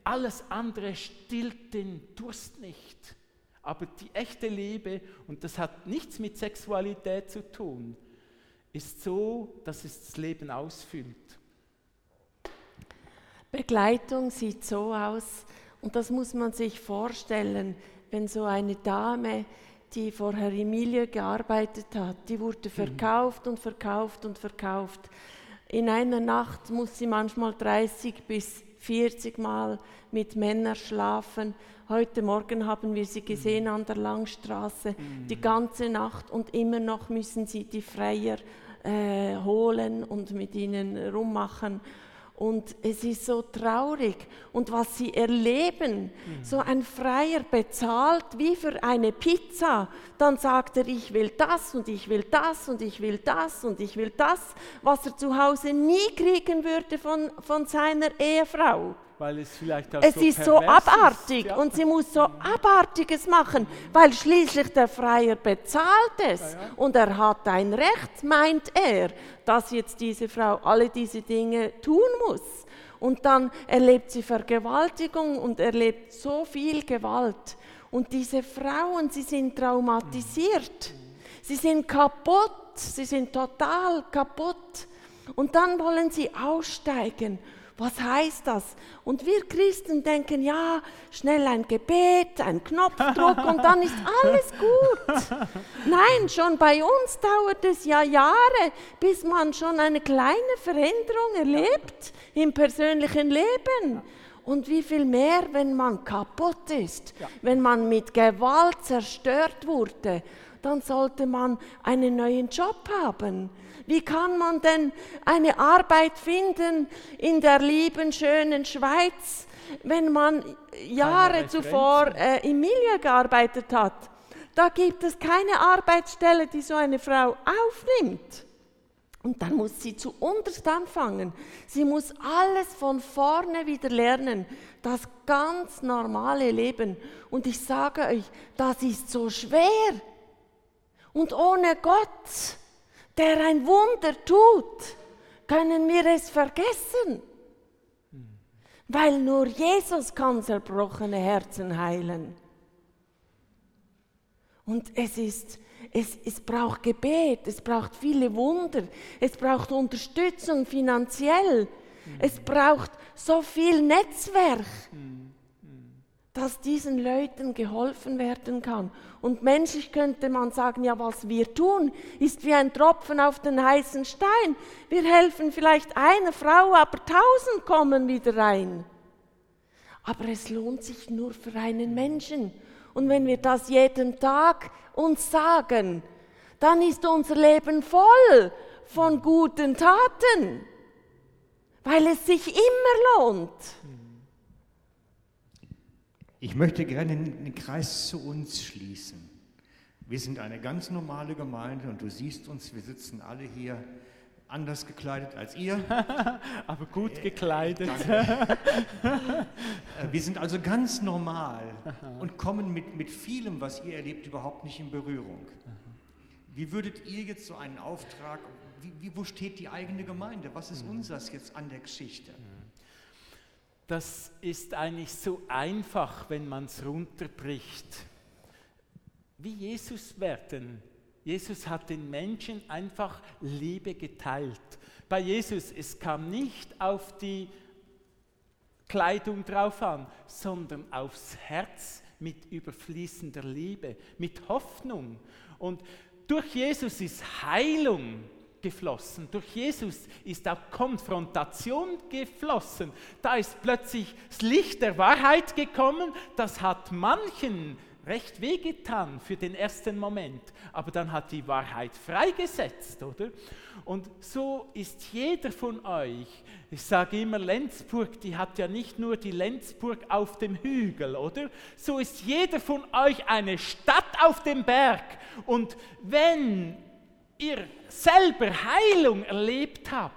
alles andere stillt den Durst nicht. Aber die echte Liebe, und das hat nichts mit Sexualität zu tun, ist so, dass es das Leben ausfüllt. Begleitung sieht so aus, und das muss man sich vorstellen, wenn so eine Dame, die vorher im Milieu gearbeitet hat, die wurde verkauft und verkauft und verkauft. In einer Nacht muss sie manchmal dreißig bis vierzig Mal mit Männern schlafen. Heute Morgen haben wir sie gesehen an der Langstraße, die ganze Nacht, und immer noch müssen sie die Freier äh, holen und mit ihnen rummachen. Und es ist so traurig. Und was sie erleben, mhm. so ein Freier bezahlt wie für eine Pizza, dann sagt er, ich will das und ich will das und ich will das und ich will das, was er zu Hause nie kriegen würde von, von seiner Ehefrau. Weil es vielleicht auch es so ist so abartig ist, ja. Und sie muss so Abartiges machen, weil schließlich der Freier bezahlt es. Ja, ja. Und er hat ein Recht, meint er, dass jetzt diese Frau alle diese Dinge tun muss. Und dann erlebt sie Vergewaltigung und erlebt so viel Gewalt. Und diese Frauen, sie sind traumatisiert. Sie sind kaputt, sie sind total kaputt. Und dann wollen sie aussteigen. Was heißt das? Und wir Christen denken, ja, schnell ein Gebet, ein Knopfdruck und dann ist alles gut. Nein, schon bei uns dauert es ja Jahre, bis man schon eine kleine Veränderung erlebt im persönlichen Leben. Und wie viel mehr, wenn man kaputt ist, ja. wenn man mit Gewalt zerstört wurde, dann sollte man einen neuen Job haben. Wie kann man denn eine Arbeit finden in der lieben, schönen Schweiz, wenn man Jahre zuvor äh, im Milieu gearbeitet hat? Da gibt es keine Arbeitsstelle, die so eine Frau aufnimmt. Und dann muss sie zu unterst anfangen. Sie muss alles von vorne wieder lernen. Das ganz normale Leben. Und ich sage euch, das ist so schwer. Und ohne Gott, der ein Wunder tut, können wir es vergessen. Weil nur Jesus kann zerbrochene Herzen heilen. Und es ist, es, es braucht Gebet, es braucht viele Wunder, es braucht Unterstützung finanziell, mhm. es braucht so viel Netzwerk, mhm. dass diesen Leuten geholfen werden kann. Und menschlich könnte man sagen, ja, was wir tun, ist wie ein Tropfen auf den heißen Stein. Wir helfen vielleicht einer Frau, aber tausend kommen wieder rein. Aber es lohnt sich nur für einen Menschen. Und wenn wir das jeden Tag uns sagen, dann ist unser Leben voll von guten Taten, weil es sich immer lohnt. Ich möchte gerne den Kreis zu uns schließen. Wir sind eine ganz normale Gemeinde und du siehst uns, wir sitzen alle hier anders gekleidet als ihr. Aber gut gekleidet. Äh, wir sind also ganz normal und kommen mit, mit vielem, was ihr erlebt, überhaupt nicht in Berührung. Wie würdet ihr jetzt so einen Auftrag, wie, wie, wo steht die eigene Gemeinde? Was ist unseres jetzt an der Geschichte? Das ist eigentlich so einfach, wenn man es runterbricht. Wie Jesus werden. Jesus hat den Menschen einfach Liebe geteilt. Bei Jesus, es kam nicht auf die Kleidung drauf an, sondern aufs Herz mit überfließender Liebe, mit Hoffnung. Und durch Jesus ist Heilung geflossen. Durch Jesus ist auch Konfrontation geflossen. Da ist plötzlich das Licht der Wahrheit gekommen. Das hat manchen recht wehgetan für den ersten Moment. Aber dann hat die Wahrheit freigesetzt, oder? Und so ist jeder von euch, ich sage immer, Lenzburg, die hat ja nicht nur die Lenzburg auf dem Hügel, oder? So ist jeder von euch eine Stadt auf dem Berg. Und wenn ihr selber Heilung erlebt habt,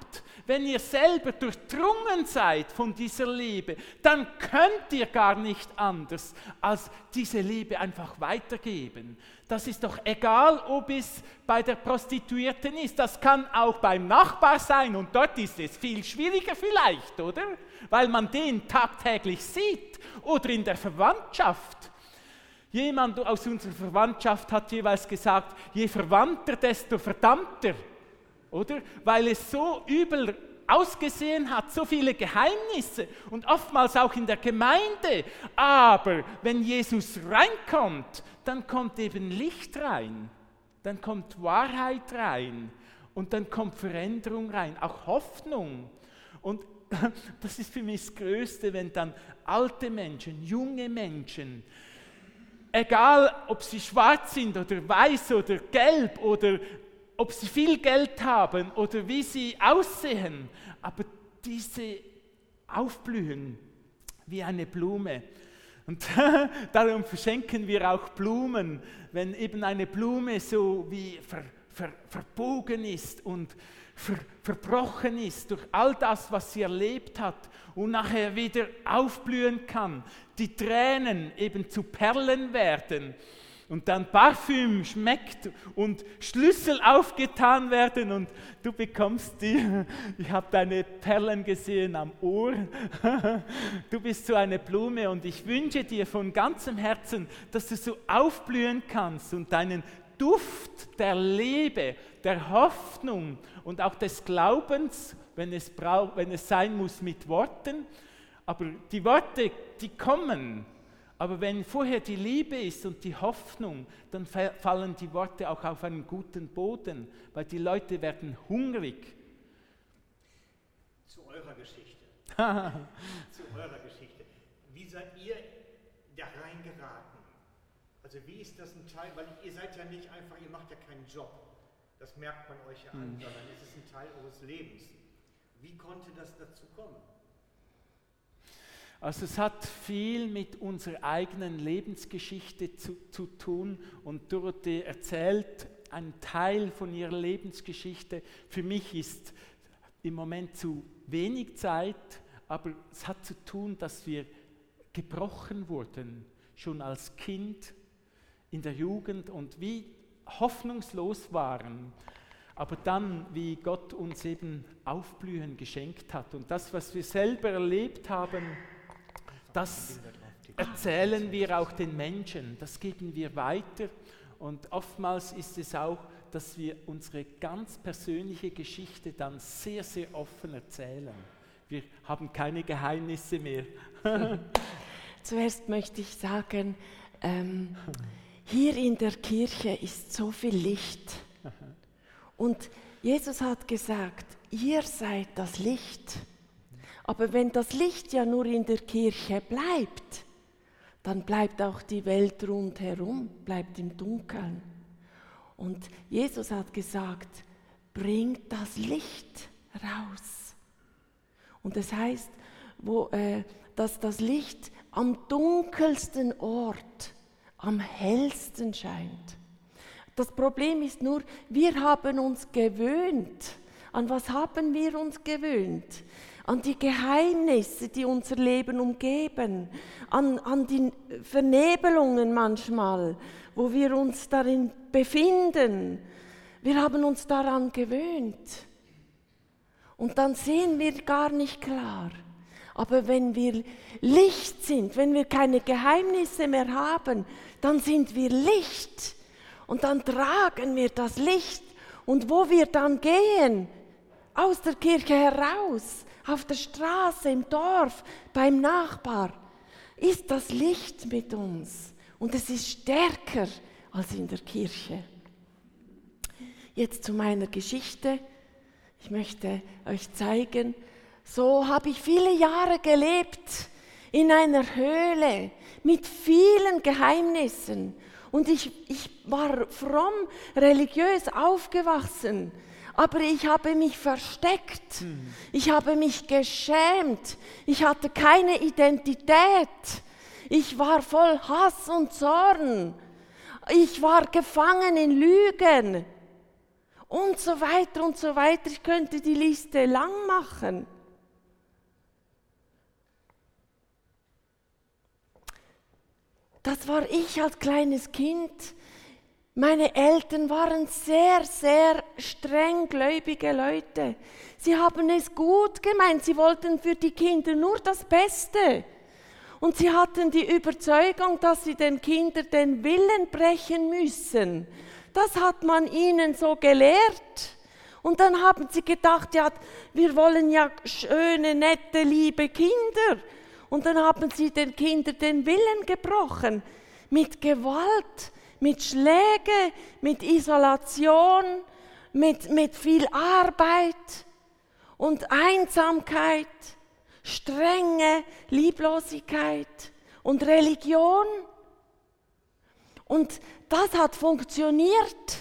wenn ihr selber durchdrungen seid von dieser Liebe, dann könnt ihr gar nicht anders, als diese Liebe einfach weitergeben. Das ist doch egal, ob es bei der Prostituierten ist. Das kann auch beim Nachbar sein und dort ist es viel schwieriger vielleicht, oder? Weil man den tagtäglich sieht. Oder in der Verwandtschaft. Jemand aus unserer Verwandtschaft hat jeweils gesagt, je verwandter, desto verdammter. Oder? Weil es so übel ausgesehen hat, so viele Geheimnisse und oftmals auch in der Gemeinde. Aber wenn Jesus reinkommt, dann kommt eben Licht rein, dann kommt Wahrheit rein und dann kommt Veränderung rein, auch Hoffnung. Und das ist für mich das Größte, wenn dann alte Menschen, junge Menschen, egal ob sie schwarz sind oder weiß oder gelb oder ob sie viel Geld haben oder wie sie aussehen, aber diese aufblühen wie eine Blume. Und darum verschenken wir auch Blumen, wenn eben eine Blume so wie ver, ver, verbogen ist und ver, verbrochen ist durch all das, was sie erlebt hat und nachher wieder aufblühen kann, die Tränen eben zu Perlen werden. Und dann Parfüm schmeckt und Schlüssel aufgetan werden und du bekommst die, ich habe deine Perlen gesehen am Ohr, du bist so eine Blume und ich wünsche dir von ganzem Herzen, dass du so aufblühen kannst und deinen Duft der Liebe, der Hoffnung und auch des Glaubens, wenn es, brauch, wenn es sein muss mit Worten, aber die Worte, die kommen. Aber wenn vorher die Liebe ist und die Hoffnung, dann fallen die Worte auch auf einen guten Boden, weil die Leute werden hungrig. Zu eurer Geschichte. Zu eurer Geschichte. Wie seid ihr da reingeraten? Also wie ist das ein Teil, weil ihr seid ja nicht einfach, ihr macht ja keinen Job. Das merkt man euch ja an, mhm. sondern es ist ein Teil eures Lebens. Wie konnte das dazu kommen? Also es hat viel mit unserer eigenen Lebensgeschichte zu, zu tun und Dorothee erzählt einen Teil von ihrer Lebensgeschichte. Für mich ist im Moment zu wenig Zeit, aber es hat zu tun, dass wir gebrochen wurden, schon als Kind in der Jugend und wie hoffnungslos waren. Aber dann, wie Gott uns eben Aufblühen geschenkt hat und das, was wir selber erlebt haben, das erzählen wir auch den Menschen, das geben wir weiter und oftmals ist es auch, dass wir unsere ganz persönliche Geschichte dann sehr, sehr offen erzählen. Wir haben keine Geheimnisse mehr. Zuerst möchte ich sagen, ähm, hier in der Kirche ist so viel Licht und Jesus hat gesagt, ihr seid das Licht. Aber wenn das Licht ja nur in der Kirche bleibt, dann bleibt auch die Welt rundherum, bleibt im Dunkeln. Und Jesus hat gesagt, bringt das Licht raus. Und das heißt, wo, äh, dass das Licht am dunkelsten Ort am hellsten scheint. Das Problem ist nur, wir haben uns gewöhnt. An was haben wir uns gewöhnt? An die Geheimnisse, die unser Leben umgeben, an, an die Vernebelungen manchmal, wo wir uns darin befinden. Wir haben uns daran gewöhnt. Und dann sehen wir gar nicht klar. Aber wenn wir Licht sind, wenn wir keine Geheimnisse mehr haben, dann sind wir Licht. Und dann tragen wir das Licht. Und wo wir dann gehen, aus der Kirche heraus, auf der Straße, im Dorf, beim Nachbar, ist das Licht mit uns. Und es ist stärker als in der Kirche. Jetzt zu meiner Geschichte. Ich möchte euch zeigen, so habe ich viele Jahre gelebt, in einer Höhle, mit vielen Geheimnissen. Und ich, ich war fromm, religiös aufgewachsen. Aber ich habe mich versteckt, ich habe mich geschämt, ich hatte keine Identität, ich war voll Hass und Zorn, ich war gefangen in Lügen. und so weiter und so weiter. Ich könnte die Liste lang machen. Das war ich als kleines Kind. Meine Eltern waren sehr, sehr streng gläubige Leute. Sie haben es gut gemeint, sie wollten für die Kinder nur das Beste. Und sie hatten die Überzeugung, dass sie den Kindern den Willen brechen müssen. Das hat man ihnen so gelehrt. Und dann haben sie gedacht, ja, wir wollen ja schöne, nette, liebe Kinder. Und dann haben sie den Kindern den Willen gebrochen. Mit Gewalt, mit Schläge, mit Isolation, mit, mit viel Arbeit und Einsamkeit, Strenge, Lieblosigkeit und Religion. Und das hat funktioniert.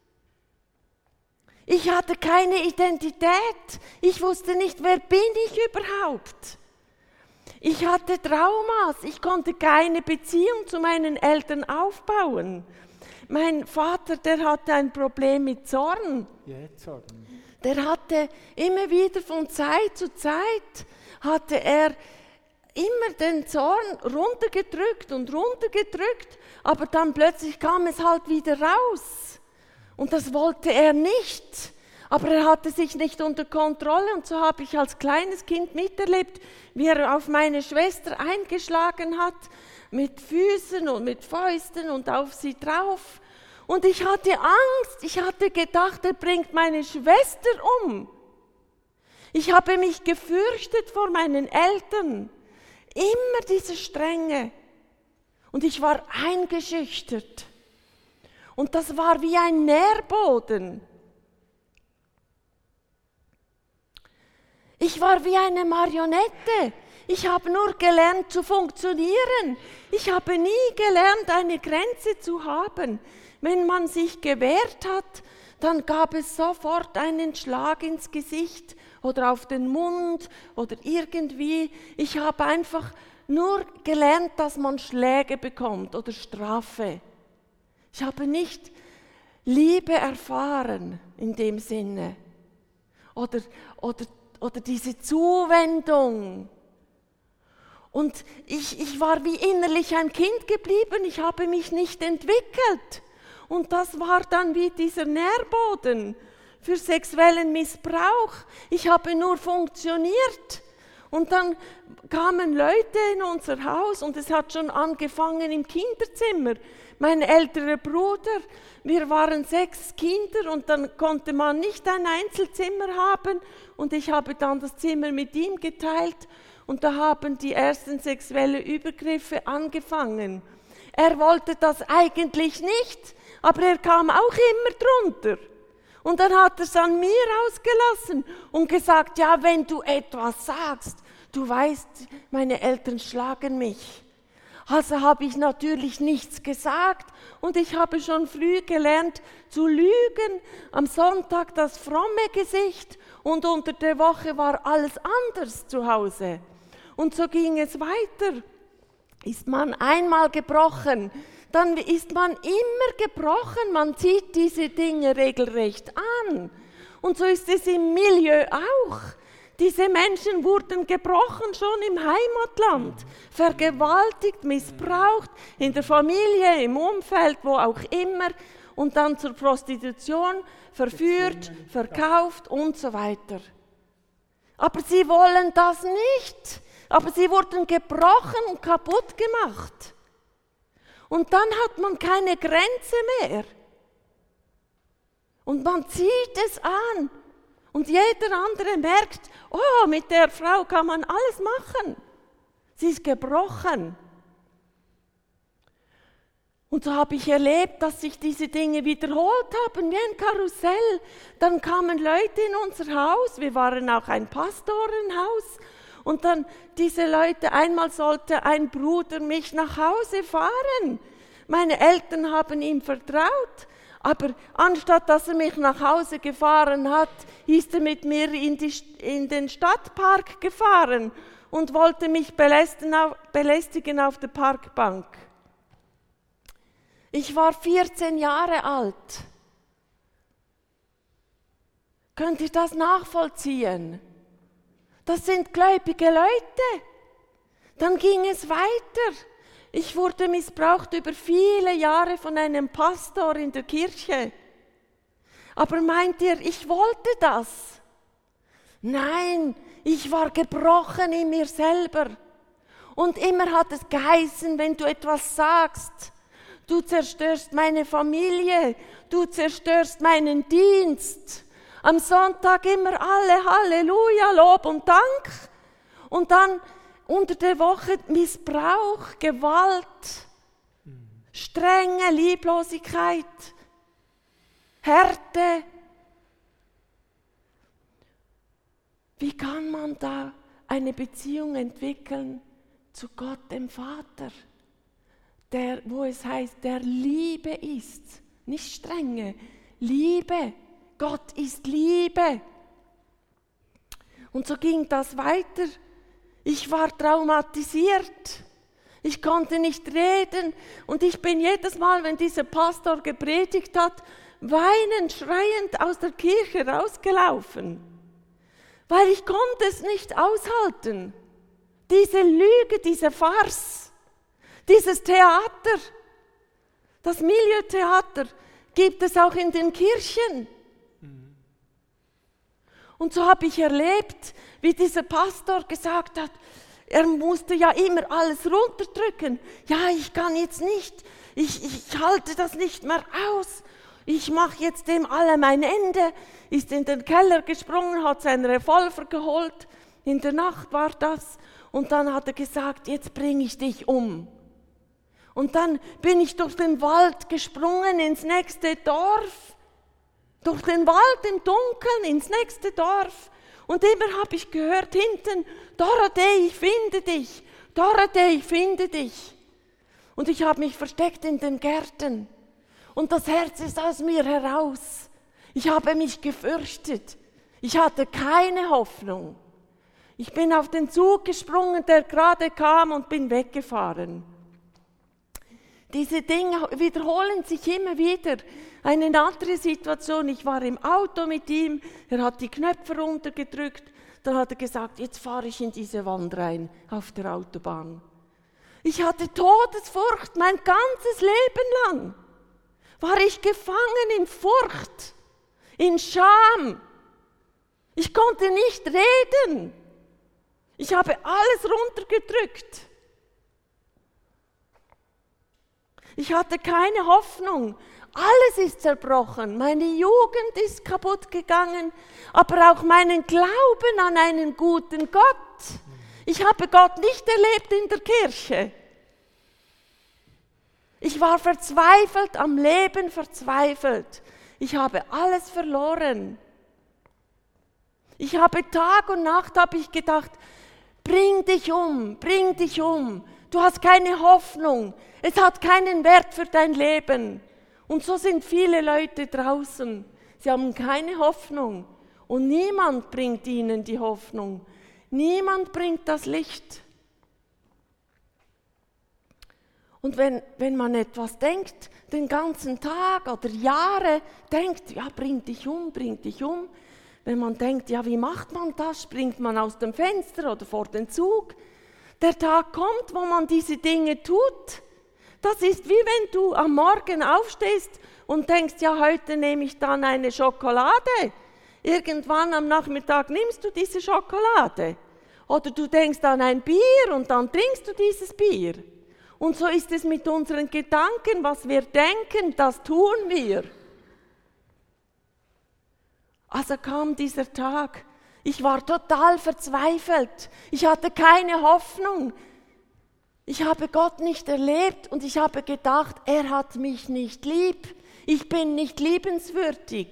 Ich hatte keine Identität. Ich wusste nicht, wer bin ich überhaupt. Ich hatte Traumas. Ich konnte keine Beziehung zu meinen Eltern aufbauen. Mein Vater, der hatte ein Problem mit Zorn. Ja, Zorn. Der hatte immer wieder von Zeit zu Zeit, hatte er immer den Zorn runtergedrückt und runtergedrückt, aber dann plötzlich kam es halt wieder raus. Und das wollte er nicht. Aber er hatte sich nicht unter Kontrolle und so habe ich als kleines Kind miterlebt, wie er auf meine Schwester eingeschlagen hat, mit Füßen und mit Fäusten und auf sie drauf. Und ich hatte Angst, ich hatte gedacht, er bringt meine Schwester um. Ich habe mich gefürchtet vor meinen Eltern, immer diese Strenge. Und ich war eingeschüchtert. Und das war wie ein Nährboden. Ich war wie eine Marionette. Ich habe nur gelernt zu funktionieren. Ich habe nie gelernt, eine Grenze zu haben. Wenn man sich gewehrt hat, dann gab es sofort einen Schlag ins Gesicht oder auf den Mund oder irgendwie. Ich habe einfach nur gelernt, dass man Schläge bekommt oder Strafe. Ich habe nicht Liebe erfahren in dem Sinne oder, oder Oder diese Zuwendung. Und ich, ich war wie innerlich ein Kind geblieben, ich habe mich nicht entwickelt. Und das war dann wie dieser Nährboden für sexuellen Missbrauch. Ich habe nur funktioniert. Und dann kamen Leute in unser Haus und es hat schon angefangen im Kinderzimmer. Mein älterer Bruder, wir waren sechs Kinder und dann konnte man nicht ein Einzelzimmer haben und ich habe dann das Zimmer mit ihm geteilt und da haben die ersten sexuellen Übergriffe angefangen. Er wollte das eigentlich nicht, aber er kam auch immer drunter. Und dann hat er es an mir ausgelassen und gesagt, ja, wenn du etwas sagst, du weißt, meine Eltern schlagen mich. Also habe ich natürlich nichts gesagt und ich habe schon früh gelernt zu lügen, am Sonntag das fromme Gesicht und unter der Woche war alles anders zu Hause. Und so ging es weiter. Ist man einmal gebrochen, dann ist man immer gebrochen, man zieht diese Dinge regelrecht an. Und so ist es im Milieu auch. Diese Menschen wurden gebrochen schon im Heimatland, vergewaltigt, missbraucht, in der Familie, im Umfeld, wo auch immer und dann zur Prostitution verführt, verkauft und so weiter. Aber sie wollen das nicht, aber sie wurden gebrochen und kaputt gemacht. Und dann hat man keine Grenze mehr. Und man zieht es an. Und jeder andere merkt, oh, mit der Frau kann man alles machen. Sie ist gebrochen. Und so habe ich erlebt, dass sich diese Dinge wiederholt haben, wie ein Karussell. Dann kamen Leute in unser Haus, wir waren auch ein Pastorenhaus. Und dann diese Leute, einmal sollte ein Bruder mich nach Hause fahren. Meine Eltern haben ihm vertraut. Aber anstatt dass er mich nach Hause gefahren hat, ist er mit mir in, die, in den Stadtpark gefahren und wollte mich belästigen auf der Parkbank. Ich war vierzehn Jahre alt. Könnt ihr das nachvollziehen? Das sind gläubige Leute. Dann ging es weiter. Ich wurde missbraucht über viele Jahre von einem Pastor in der Kirche. Aber meint ihr, ich wollte das? Nein, ich war gebrochen in mir selber. Und immer hat es geheißen, wenn du etwas sagst, du zerstörst meine Familie, du zerstörst meinen Dienst. Am Sonntag immer alle Halleluja, Lob und Dank. Und dann unter der Woche Missbrauch, Gewalt, strenge Lieblosigkeit, Härte. Wie kann man da eine Beziehung entwickeln zu Gott, dem Vater, der, wo es heißt, der Liebe ist, nicht strenge, Liebe. Gott ist Liebe. Und so ging das weiter. Ich war traumatisiert. Ich konnte nicht reden. Und ich bin jedes Mal, wenn dieser Pastor gepredigt hat, weinend, schreiend aus der Kirche rausgelaufen. Weil ich konnte es nicht aushalten. Diese Lüge, diese Farce, dieses Theater, das Milieutheater gibt es auch in den Kirchen. Und so habe ich erlebt, wie dieser Pastor gesagt hat, er musste ja immer alles runterdrücken. Ja, ich kann jetzt nicht, ich, ich halte das nicht mehr aus. Ich mache jetzt dem allem ein Ende. Ist in den Keller gesprungen, hat seinen Revolver geholt. In der Nacht war das. Und dann hat er gesagt, jetzt bringe ich dich um. Und dann bin ich durch den Wald gesprungen ins nächste Dorf. Durch den Wald im Dunkeln ins nächste Dorf. Und immer habe ich gehört hinten, Dorothee, ich finde dich. Dorothee, ich finde dich. Und ich habe mich versteckt in den Gärten. Und das Herz ist aus mir heraus. Ich habe mich gefürchtet. Ich hatte keine Hoffnung. Ich bin auf den Zug gesprungen, der gerade kam, und bin weggefahren. Diese Dinge wiederholen sich immer wieder. Eine andere Situation, ich war im Auto mit ihm, er hat die Knöpfe runtergedrückt, dann hat er gesagt, jetzt fahre ich in diese Wand rein, auf der Autobahn. Ich hatte Todesfurcht, mein ganzes Leben lang war ich gefangen in Furcht, in Scham. Ich konnte nicht reden. Ich habe alles runtergedrückt. Ich hatte keine Hoffnung. Alles ist zerbrochen. Meine Jugend ist kaputt gegangen, aber auch meinen Glauben an einen guten Gott. Ich habe Gott nicht erlebt in der Kirche. Ich war verzweifelt, am Leben verzweifelt. Ich habe alles verloren. Ich habe Tag und Nacht habe ich gedacht, bring dich um, bring dich um. Du hast keine Hoffnung. Es hat keinen Wert für dein Leben. Und so sind viele Leute draußen. Sie haben keine Hoffnung. Und niemand bringt ihnen die Hoffnung. Niemand bringt das Licht. Und wenn, wenn man etwas denkt, den ganzen Tag oder Jahre denkt, ja, bring dich um, bring dich um. Wenn man denkt, ja, wie macht man das? Springt man aus dem Fenster oder vor den Zug? Der Tag kommt, wo man diese Dinge tut. Das ist wie wenn du am Morgen aufstehst und denkst, ja, heute nehme ich dann eine Schokolade. Irgendwann am Nachmittag nimmst du diese Schokolade. Oder du denkst an ein Bier und dann trinkst du dieses Bier. Und so ist es mit unseren Gedanken, was wir denken, das tun wir. Also kam dieser Tag. Ich war total verzweifelt. Ich hatte keine Hoffnung. Ich habe Gott nicht erlebt und ich habe gedacht, er hat mich nicht lieb. Ich bin nicht liebenswürdig.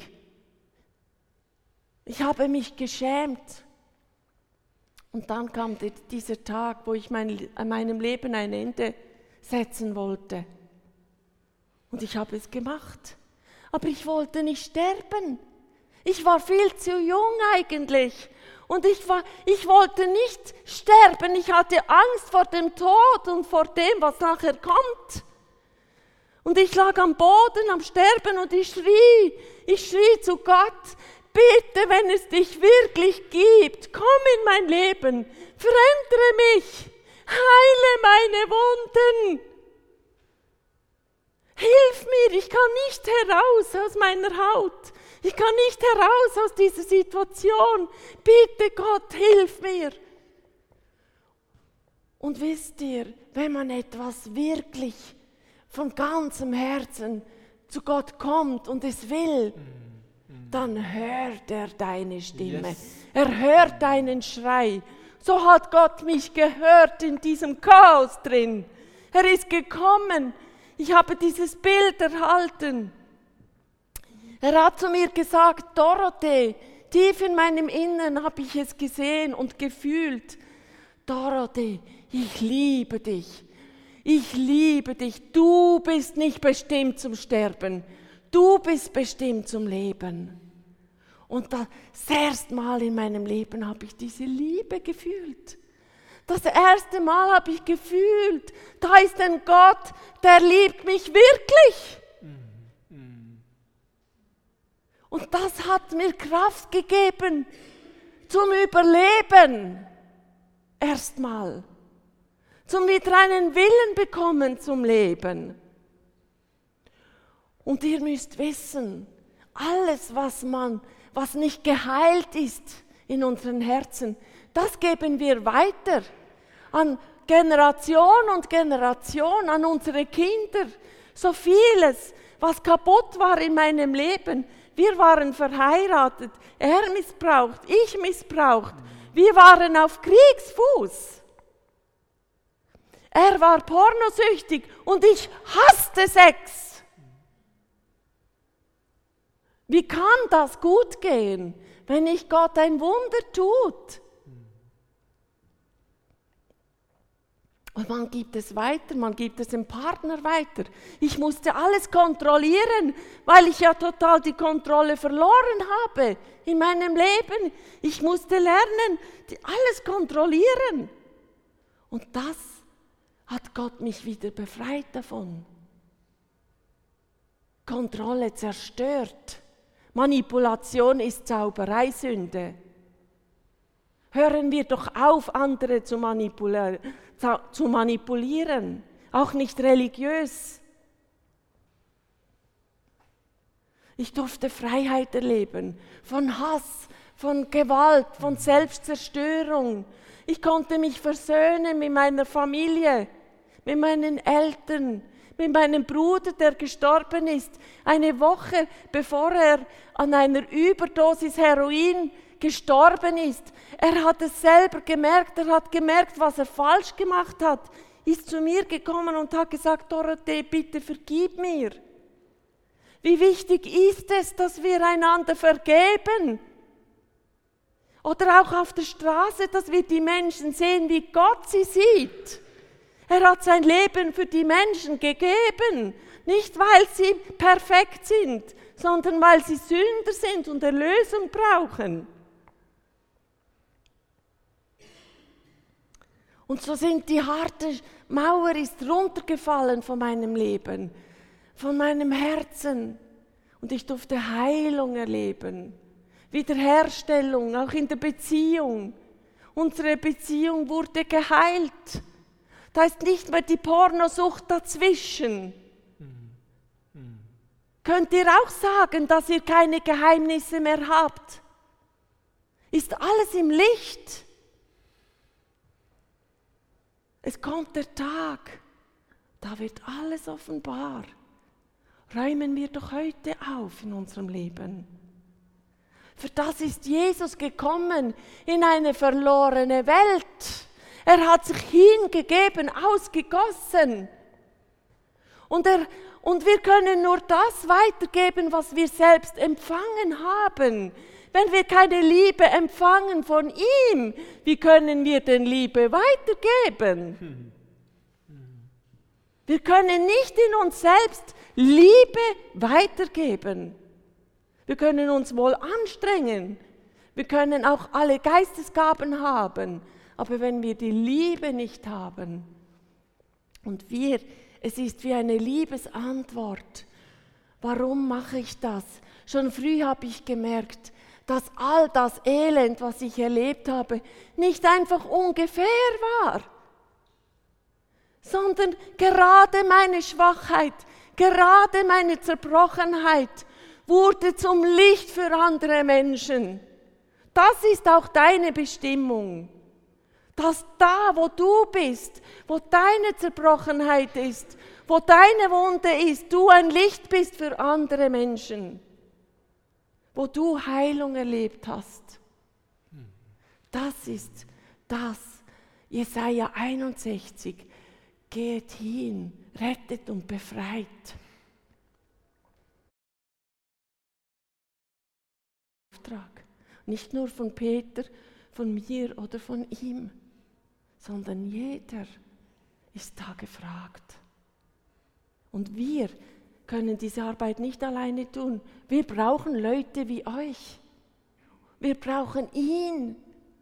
Ich habe mich geschämt. Und dann kam dieser Tag, wo ich mein, meinem Leben ein Ende setzen wollte. Und ich habe es gemacht. Aber ich wollte nicht sterben. Ich war viel zu jung eigentlich. Und ich, war, ich wollte nicht sterben. Ich hatte Angst vor dem Tod und vor dem, was nachher kommt. Und ich lag am Boden, am Sterben und ich schrie, ich schrie zu Gott, bitte, wenn es dich wirklich gibt, komm in mein Leben, verändere mich, heile meine Wunden. Hilf mir, ich kann nicht heraus aus meiner Haut. Ich kann nicht heraus aus dieser Situation. Bitte Gott, hilf mir. Und wisst ihr, wenn man etwas wirklich von ganzem Herzen zu Gott kommt und es will, dann hört er deine Stimme. Yes. Er hört deinen Schrei. So hat Gott mich gehört in diesem Chaos drin. Er ist gekommen. Ich habe dieses Bild erhalten. Er hat zu mir gesagt, Dorothee, tief in meinem Innern habe ich es gesehen und gefühlt. Dorothee, ich liebe dich. Ich liebe dich. Du bist nicht bestimmt zum Sterben. Du bist bestimmt zum Leben. Und das erste Mal in meinem Leben habe ich diese Liebe gefühlt. Das erste Mal habe ich gefühlt, da ist ein Gott, der liebt mich wirklich. Und das hat mir Kraft gegeben zum Überleben. Erstmal. Zum wieder einen Willen bekommen zum Leben. Und ihr müsst wissen, alles, was man, was nicht geheilt ist in unseren Herzen, das geben wir weiter an Generation und Generation, an unsere Kinder. So vieles, was kaputt war in meinem Leben. Wir waren verheiratet, er missbraucht, ich missbraucht. Wir waren auf Kriegsfuß. Er war pornosüchtig und ich hasste Sex. Wie kann das gut gehen, wenn nicht Gott ein Wunder tut? Und man gibt es weiter, man gibt es dem Partner weiter. Ich musste alles kontrollieren, weil ich ja total die Kontrolle verloren habe in meinem Leben. Ich musste lernen, alles kontrollieren. Und das hat Gott mich wieder befreit davon. Kontrolle zerstört. Manipulation ist Zaubereisünde. Hören wir doch auf, andere zu manipulieren. zu manipulieren, auch nicht religiös. Ich durfte Freiheit erleben, von Hass, von Gewalt, von Selbstzerstörung. Ich konnte mich versöhnen mit meiner Familie, mit meinen Eltern, mit meinem Bruder, der gestorben ist, eine Woche bevor er an einer Überdosis Heroin gestorben ist. Er hat es selber gemerkt, er hat gemerkt, was er falsch gemacht hat, ist zu mir gekommen und hat gesagt, Dorothee, bitte vergib mir. Wie wichtig ist es, dass wir einander vergeben? Oder auch auf der Straße, dass wir die Menschen sehen, wie Gott sie sieht. Er hat sein Leben für die Menschen gegeben, nicht weil sie perfekt sind, sondern weil sie Sünder sind und Erlösung brauchen. Und so sind die harte Mauer ist runtergefallen von meinem Leben, von meinem Herzen. Und ich durfte Heilung erleben, Wiederherstellung, auch in der Beziehung. Unsere Beziehung wurde geheilt. Da ist nicht mehr die Pornosucht dazwischen. Mhm. Mhm. Könnt ihr auch sagen, dass ihr keine Geheimnisse mehr habt? Ist alles im Licht? Es kommt der Tag, da wird alles offenbar. Räumen wir doch heute auf in unserem Leben. Für das ist Jesus gekommen in eine verlorene Welt. Er hat sich hingegeben, ausgegossen. Und, er, und wir können nur das weitergeben, was wir selbst empfangen haben. Wenn wir keine Liebe empfangen von ihm, wie können wir denn Liebe weitergeben? Wir können nicht in uns selbst Liebe weitergeben. Wir können uns wohl anstrengen. Wir können auch alle Geistesgaben haben. Aber wenn wir die Liebe nicht haben und wir, es ist wie eine Liebesantwort. Warum mache ich das? Schon früh habe ich gemerkt, dass all das Elend, was ich erlebt habe, nicht einfach ungefähr war, sondern gerade meine Schwachheit, gerade meine Zerbrochenheit wurde zum Licht für andere Menschen. Das ist auch deine Bestimmung. Dass da, wo du bist, wo deine Zerbrochenheit ist, wo deine Wunde ist, du ein Licht bist für andere Menschen. Wo du Heilung erlebt hast. Das ist das. Jesaja einundsechzig. Geht hin, rettet und befreit. Nicht nur von Peter, von mir oder von ihm, sondern jeder ist da gefragt. Und wir können diese Arbeit nicht alleine tun. Wir brauchen Leute wie euch. Wir brauchen ihn.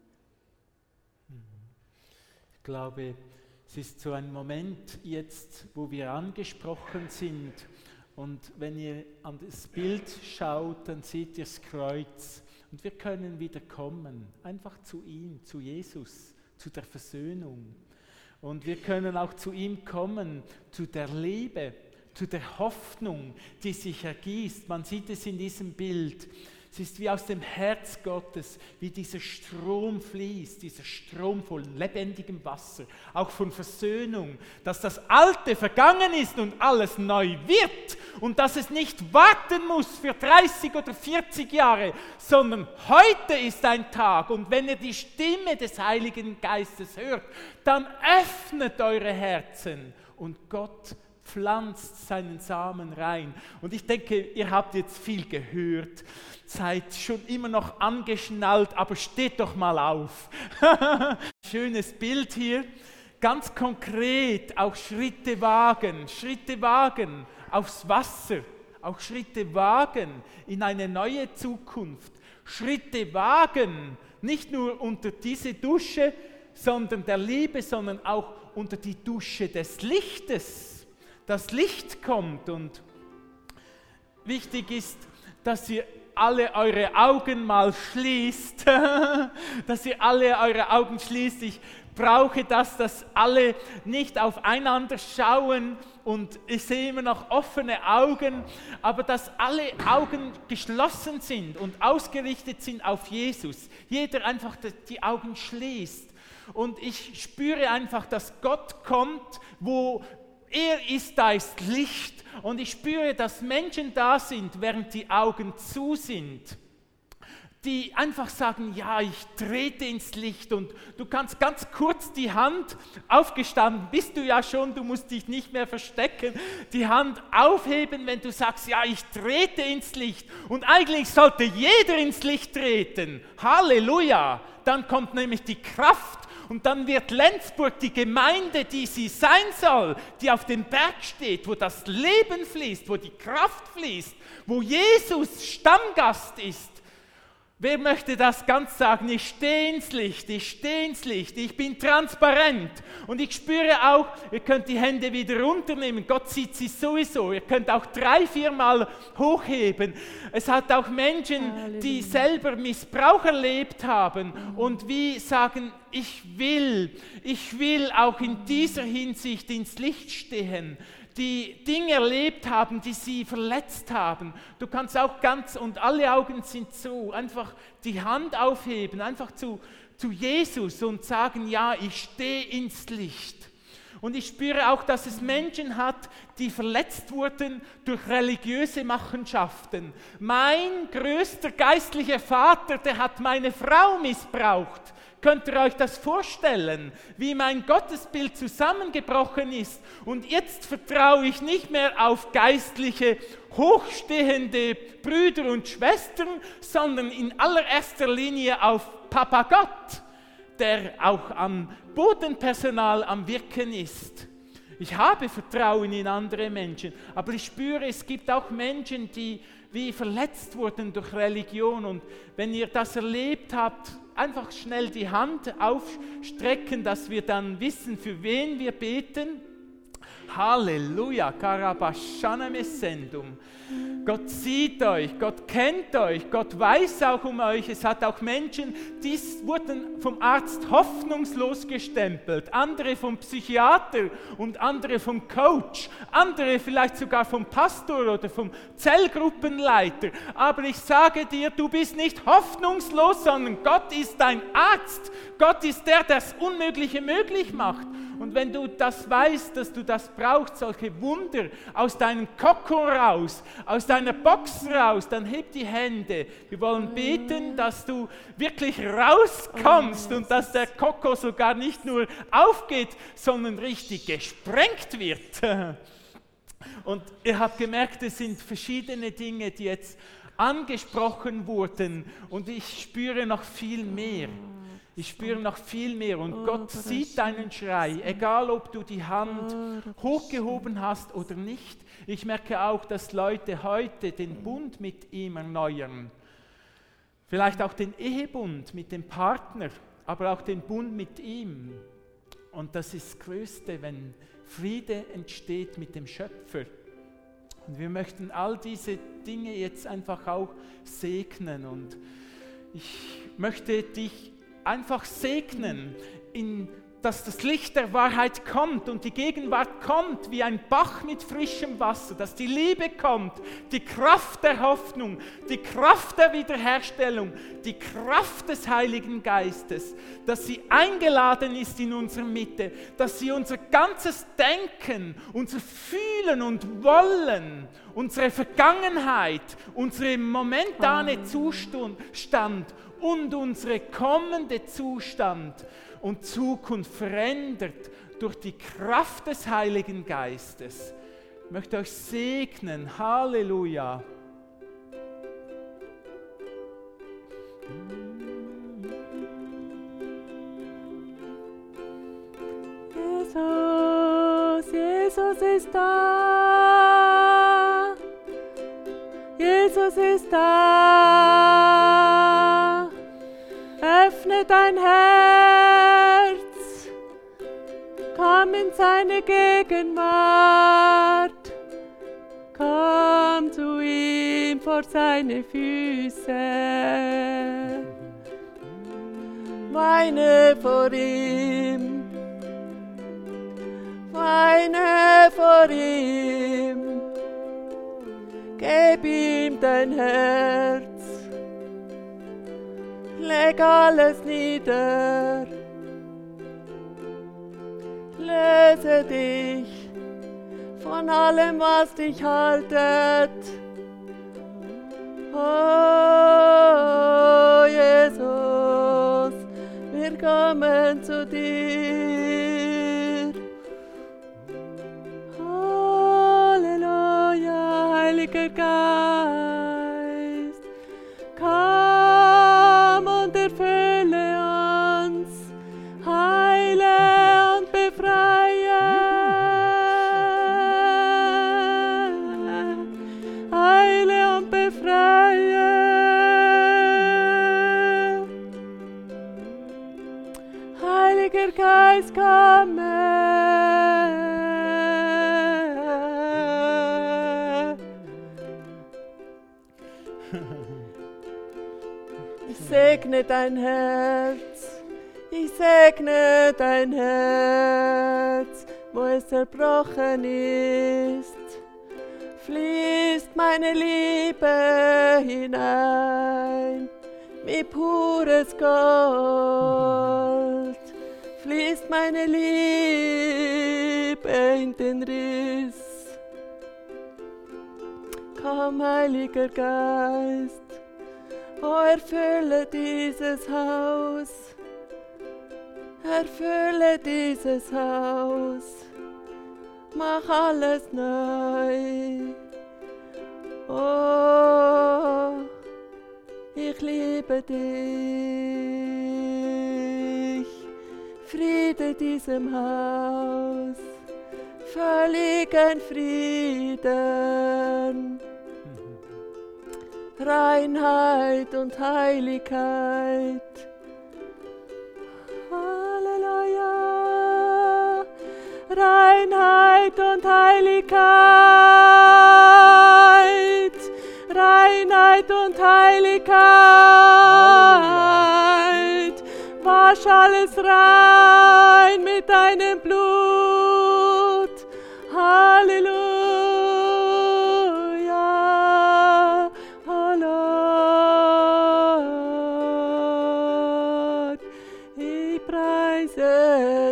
Ich glaube, es ist so ein Moment jetzt, wo wir angesprochen sind. Und wenn ihr an das Bild schaut, dann seht ihr das Kreuz. Und wir können wieder kommen, einfach zu ihm, zu Jesus, zu der Versöhnung. Und wir können auch zu ihm kommen, zu der Liebe, zu der Hoffnung, die sich ergießt. Man sieht es in diesem Bild. Es ist wie aus dem Herz Gottes, wie dieser Strom fließt, dieser Strom von lebendigem Wasser, auch von Versöhnung, dass das Alte vergangen ist und alles neu wird und dass es nicht warten muss für dreißig oder vierzig Jahre, sondern heute ist ein Tag und wenn ihr die Stimme des Heiligen Geistes hört, dann öffnet eure Herzen und Gott pflanzt seinen Samen rein. Und ich denke, ihr habt jetzt viel gehört, seid schon immer noch angeschnallt, aber steht doch mal auf. Schönes Bild hier, ganz konkret auch Schritte wagen, Schritte wagen aufs Wasser, auch Schritte wagen in eine neue Zukunft, Schritte wagen, nicht nur unter diese Dusche, sondern der Liebe, sondern auch unter die Dusche des Lichtes. Das Licht kommt und wichtig ist, dass ihr alle eure Augen mal schließt, dass ihr alle eure Augen schließt. Ich brauche das, dass alle nicht aufeinander schauen und ich sehe immer noch offene Augen, aber dass alle Augen geschlossen sind und ausgerichtet sind auf Jesus. Jeder einfach die Augen schließt und ich spüre einfach, dass Gott kommt, wo er ist, da ist Licht und ich spüre, dass Menschen da sind, während die Augen zu sind, die einfach sagen, ja, ich trete ins Licht und du kannst ganz kurz die Hand, aufgestanden bist du ja schon, du musst dich nicht mehr verstecken, die Hand aufheben, wenn du sagst, ja, ich trete ins Licht und eigentlich sollte jeder ins Licht treten, Halleluja, dann kommt nämlich die Kraft. Und dann wird Lenzburg die Gemeinde, die sie sein soll, die auf dem Berg steht, wo das Leben fließt, wo die Kraft fließt, wo Jesus Stammgast ist. Wer möchte das ganz sagen? Ich stehe ins Licht, ich stehe ins Licht, ich bin transparent. Und ich spüre auch, ihr könnt die Hände wieder runternehmen, Gott sieht sie sowieso. Ihr könnt auch drei, viermal hochheben. Es hat auch Menschen, Halleluja, die selber Missbrauch erlebt haben und wie sagen, ich will, ich will auch in dieser Hinsicht ins Licht stehen, die Dinge erlebt haben, die sie verletzt haben. Du kannst auch ganz, und alle Augen sind zu, einfach die Hand aufheben, einfach zu, zu Jesus und sagen, ja, ich stehe ins Licht. Und ich spüre auch, dass es Menschen hat, die verletzt wurden durch religiöse Machenschaften. Mein größter geistlicher Vater, der hat meine Frau missbraucht. Könnt ihr euch das vorstellen, wie mein Gottesbild zusammengebrochen ist? Und jetzt vertraue ich nicht mehr auf geistliche, hochstehende Brüder und Schwestern, sondern in allererster Linie auf Papa Gott, der auch am Bodenpersonal am Wirken ist. Ich habe Vertrauen in andere Menschen, aber ich spüre, es gibt auch Menschen, die wie verletzt wurden durch Religion. Und wenn ihr das erlebt habt, einfach schnell die Hand aufstrecken, dass wir dann wissen, für wen wir beten. Halleluja, Karabashana Messendum. Gott sieht euch, Gott kennt euch, Gott weiß auch um euch. Es hat auch Menschen, die wurden vom Arzt hoffnungslos gestempelt, andere vom Psychiater und andere vom Coach, andere vielleicht sogar vom Pastor oder vom Zellgruppenleiter. Aber ich sage dir, du bist nicht hoffnungslos, sondern Gott ist dein Arzt. Gott ist der, der das Unmögliche möglich macht. Und wenn du das weißt, dass du das brauchst, solche Wunder aus deinem Kokon raus, aus deiner Box raus, dann heb die Hände. Wir wollen beten, dass du wirklich rauskommst und dass der Kokon sogar nicht nur aufgeht, sondern richtig gesprengt wird. Und ihr habt gemerkt, es sind verschiedene Dinge, die jetzt angesprochen wurden und ich spüre noch viel mehr. Ich spüre noch viel mehr und Gott sieht deinen Schrei, egal ob du die Hand hochgehoben hast oder nicht. Ich merke auch, dass Leute heute den Bund mit ihm erneuern. Vielleicht auch den Ehebund mit dem Partner, aber auch den Bund mit ihm. Und das ist das Größte, wenn Friede entsteht mit dem Schöpfer. Und wir möchten all diese Dinge jetzt einfach auch segnen. Und ich möchte dich einfach segnen, in, dass das Licht der Wahrheit kommt und die Gegenwart kommt wie ein Bach mit frischem Wasser, dass die Liebe kommt, die Kraft der Hoffnung, die Kraft der Wiederherstellung, die Kraft des Heiligen Geistes, dass sie eingeladen ist in unserer Mitte, dass sie unser ganzes Denken, unser Fühlen und Wollen, unsere Vergangenheit, unsere momentane Zustand und unsere kommende Zustand und Zukunft verändert durch die Kraft des Heiligen Geistes. Ich möchte euch segnen. Halleluja. Jesus, Jesus ist da. Jesus ist da. Öffne dein Herz, komm in seine Gegenwart, komm zu ihm vor seine Füße, weine vor ihm, weine vor ihm, gib ihm dein Herz. Leg alles nieder, löse dich von allem, was dich haltet. Oh Jesus, wir kommen zu dir. Halleluja, Heiliger Geist, komm und erfülle uns, heile und befreie, heile und befreie. Heiliger Geist, komme. Ich segne dein Herz, ich segne dein Herz, wo es zerbrochen ist, fließt meine Liebe hinein, wie pures Gold, fließt meine Liebe in den Riss. Komm, Heiliger Geist, oh, erfülle dieses Haus, erfülle dieses Haus, mach alles neu. Oh, ich liebe dich, Friede diesem Haus, völligen Frieden. Reinheit und Heiligkeit. Halleluja. Reinheit und Heiligkeit, Reinheit und Heiligkeit, wasch alles rein mit deinem Blut, Halleluja, oh Lord, ich preise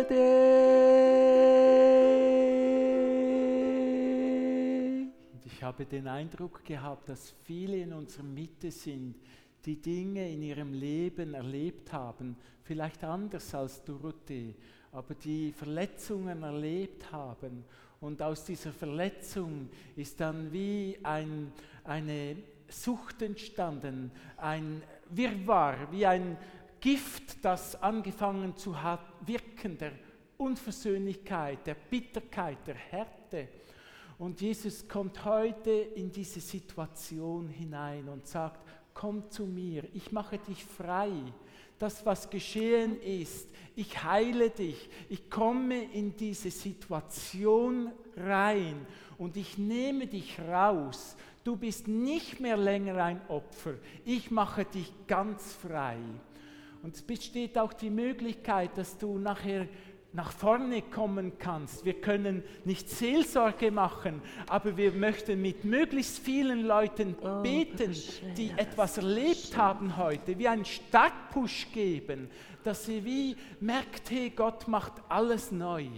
dich. Ich habe den Eindruck gehabt, dass viele in unserer Mitte sind, die Dinge in ihrem Leben erlebt haben, vielleicht anders als Dorothee, aber die Verletzungen erlebt haben. Und aus dieser Verletzung ist dann wie ein, eine Sucht entstanden, ein Wirrwarr, wie ein Gift, das angefangen zu hat, wirken, der Unversöhnlichkeit, der Bitterkeit, der Härte. Und Jesus kommt heute in diese Situation hinein und sagt, komm zu mir, ich mache dich frei. Das, was geschehen ist, ich heile dich. Ich komme in diese Situation rein und ich nehme dich raus. Du bist nicht mehr länger ein Opfer. Ich mache dich ganz frei. Und es besteht auch die Möglichkeit, dass du nachher nach vorne kommen kannst. Wir können nicht Seelsorge machen, aber wir möchten mit möglichst vielen Leuten beten, die etwas erlebt haben heute, wie einen Startpush geben, dass sie wie merkt, hey, Gott macht alles neu.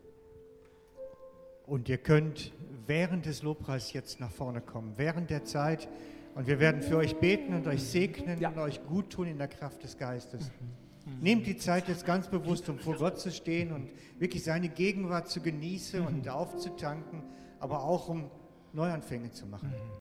Und ihr könnt während des Lobpreises jetzt nach vorne kommen, während der Zeit. Und wir werden für euch beten und euch segnen Ja. und euch gut tun in der Kraft des Geistes. Nehmt die Zeit jetzt ganz bewusst, um vor Gott zu stehen und wirklich seine Gegenwart zu genießen und aufzutanken, aber auch um Neuanfänge zu machen.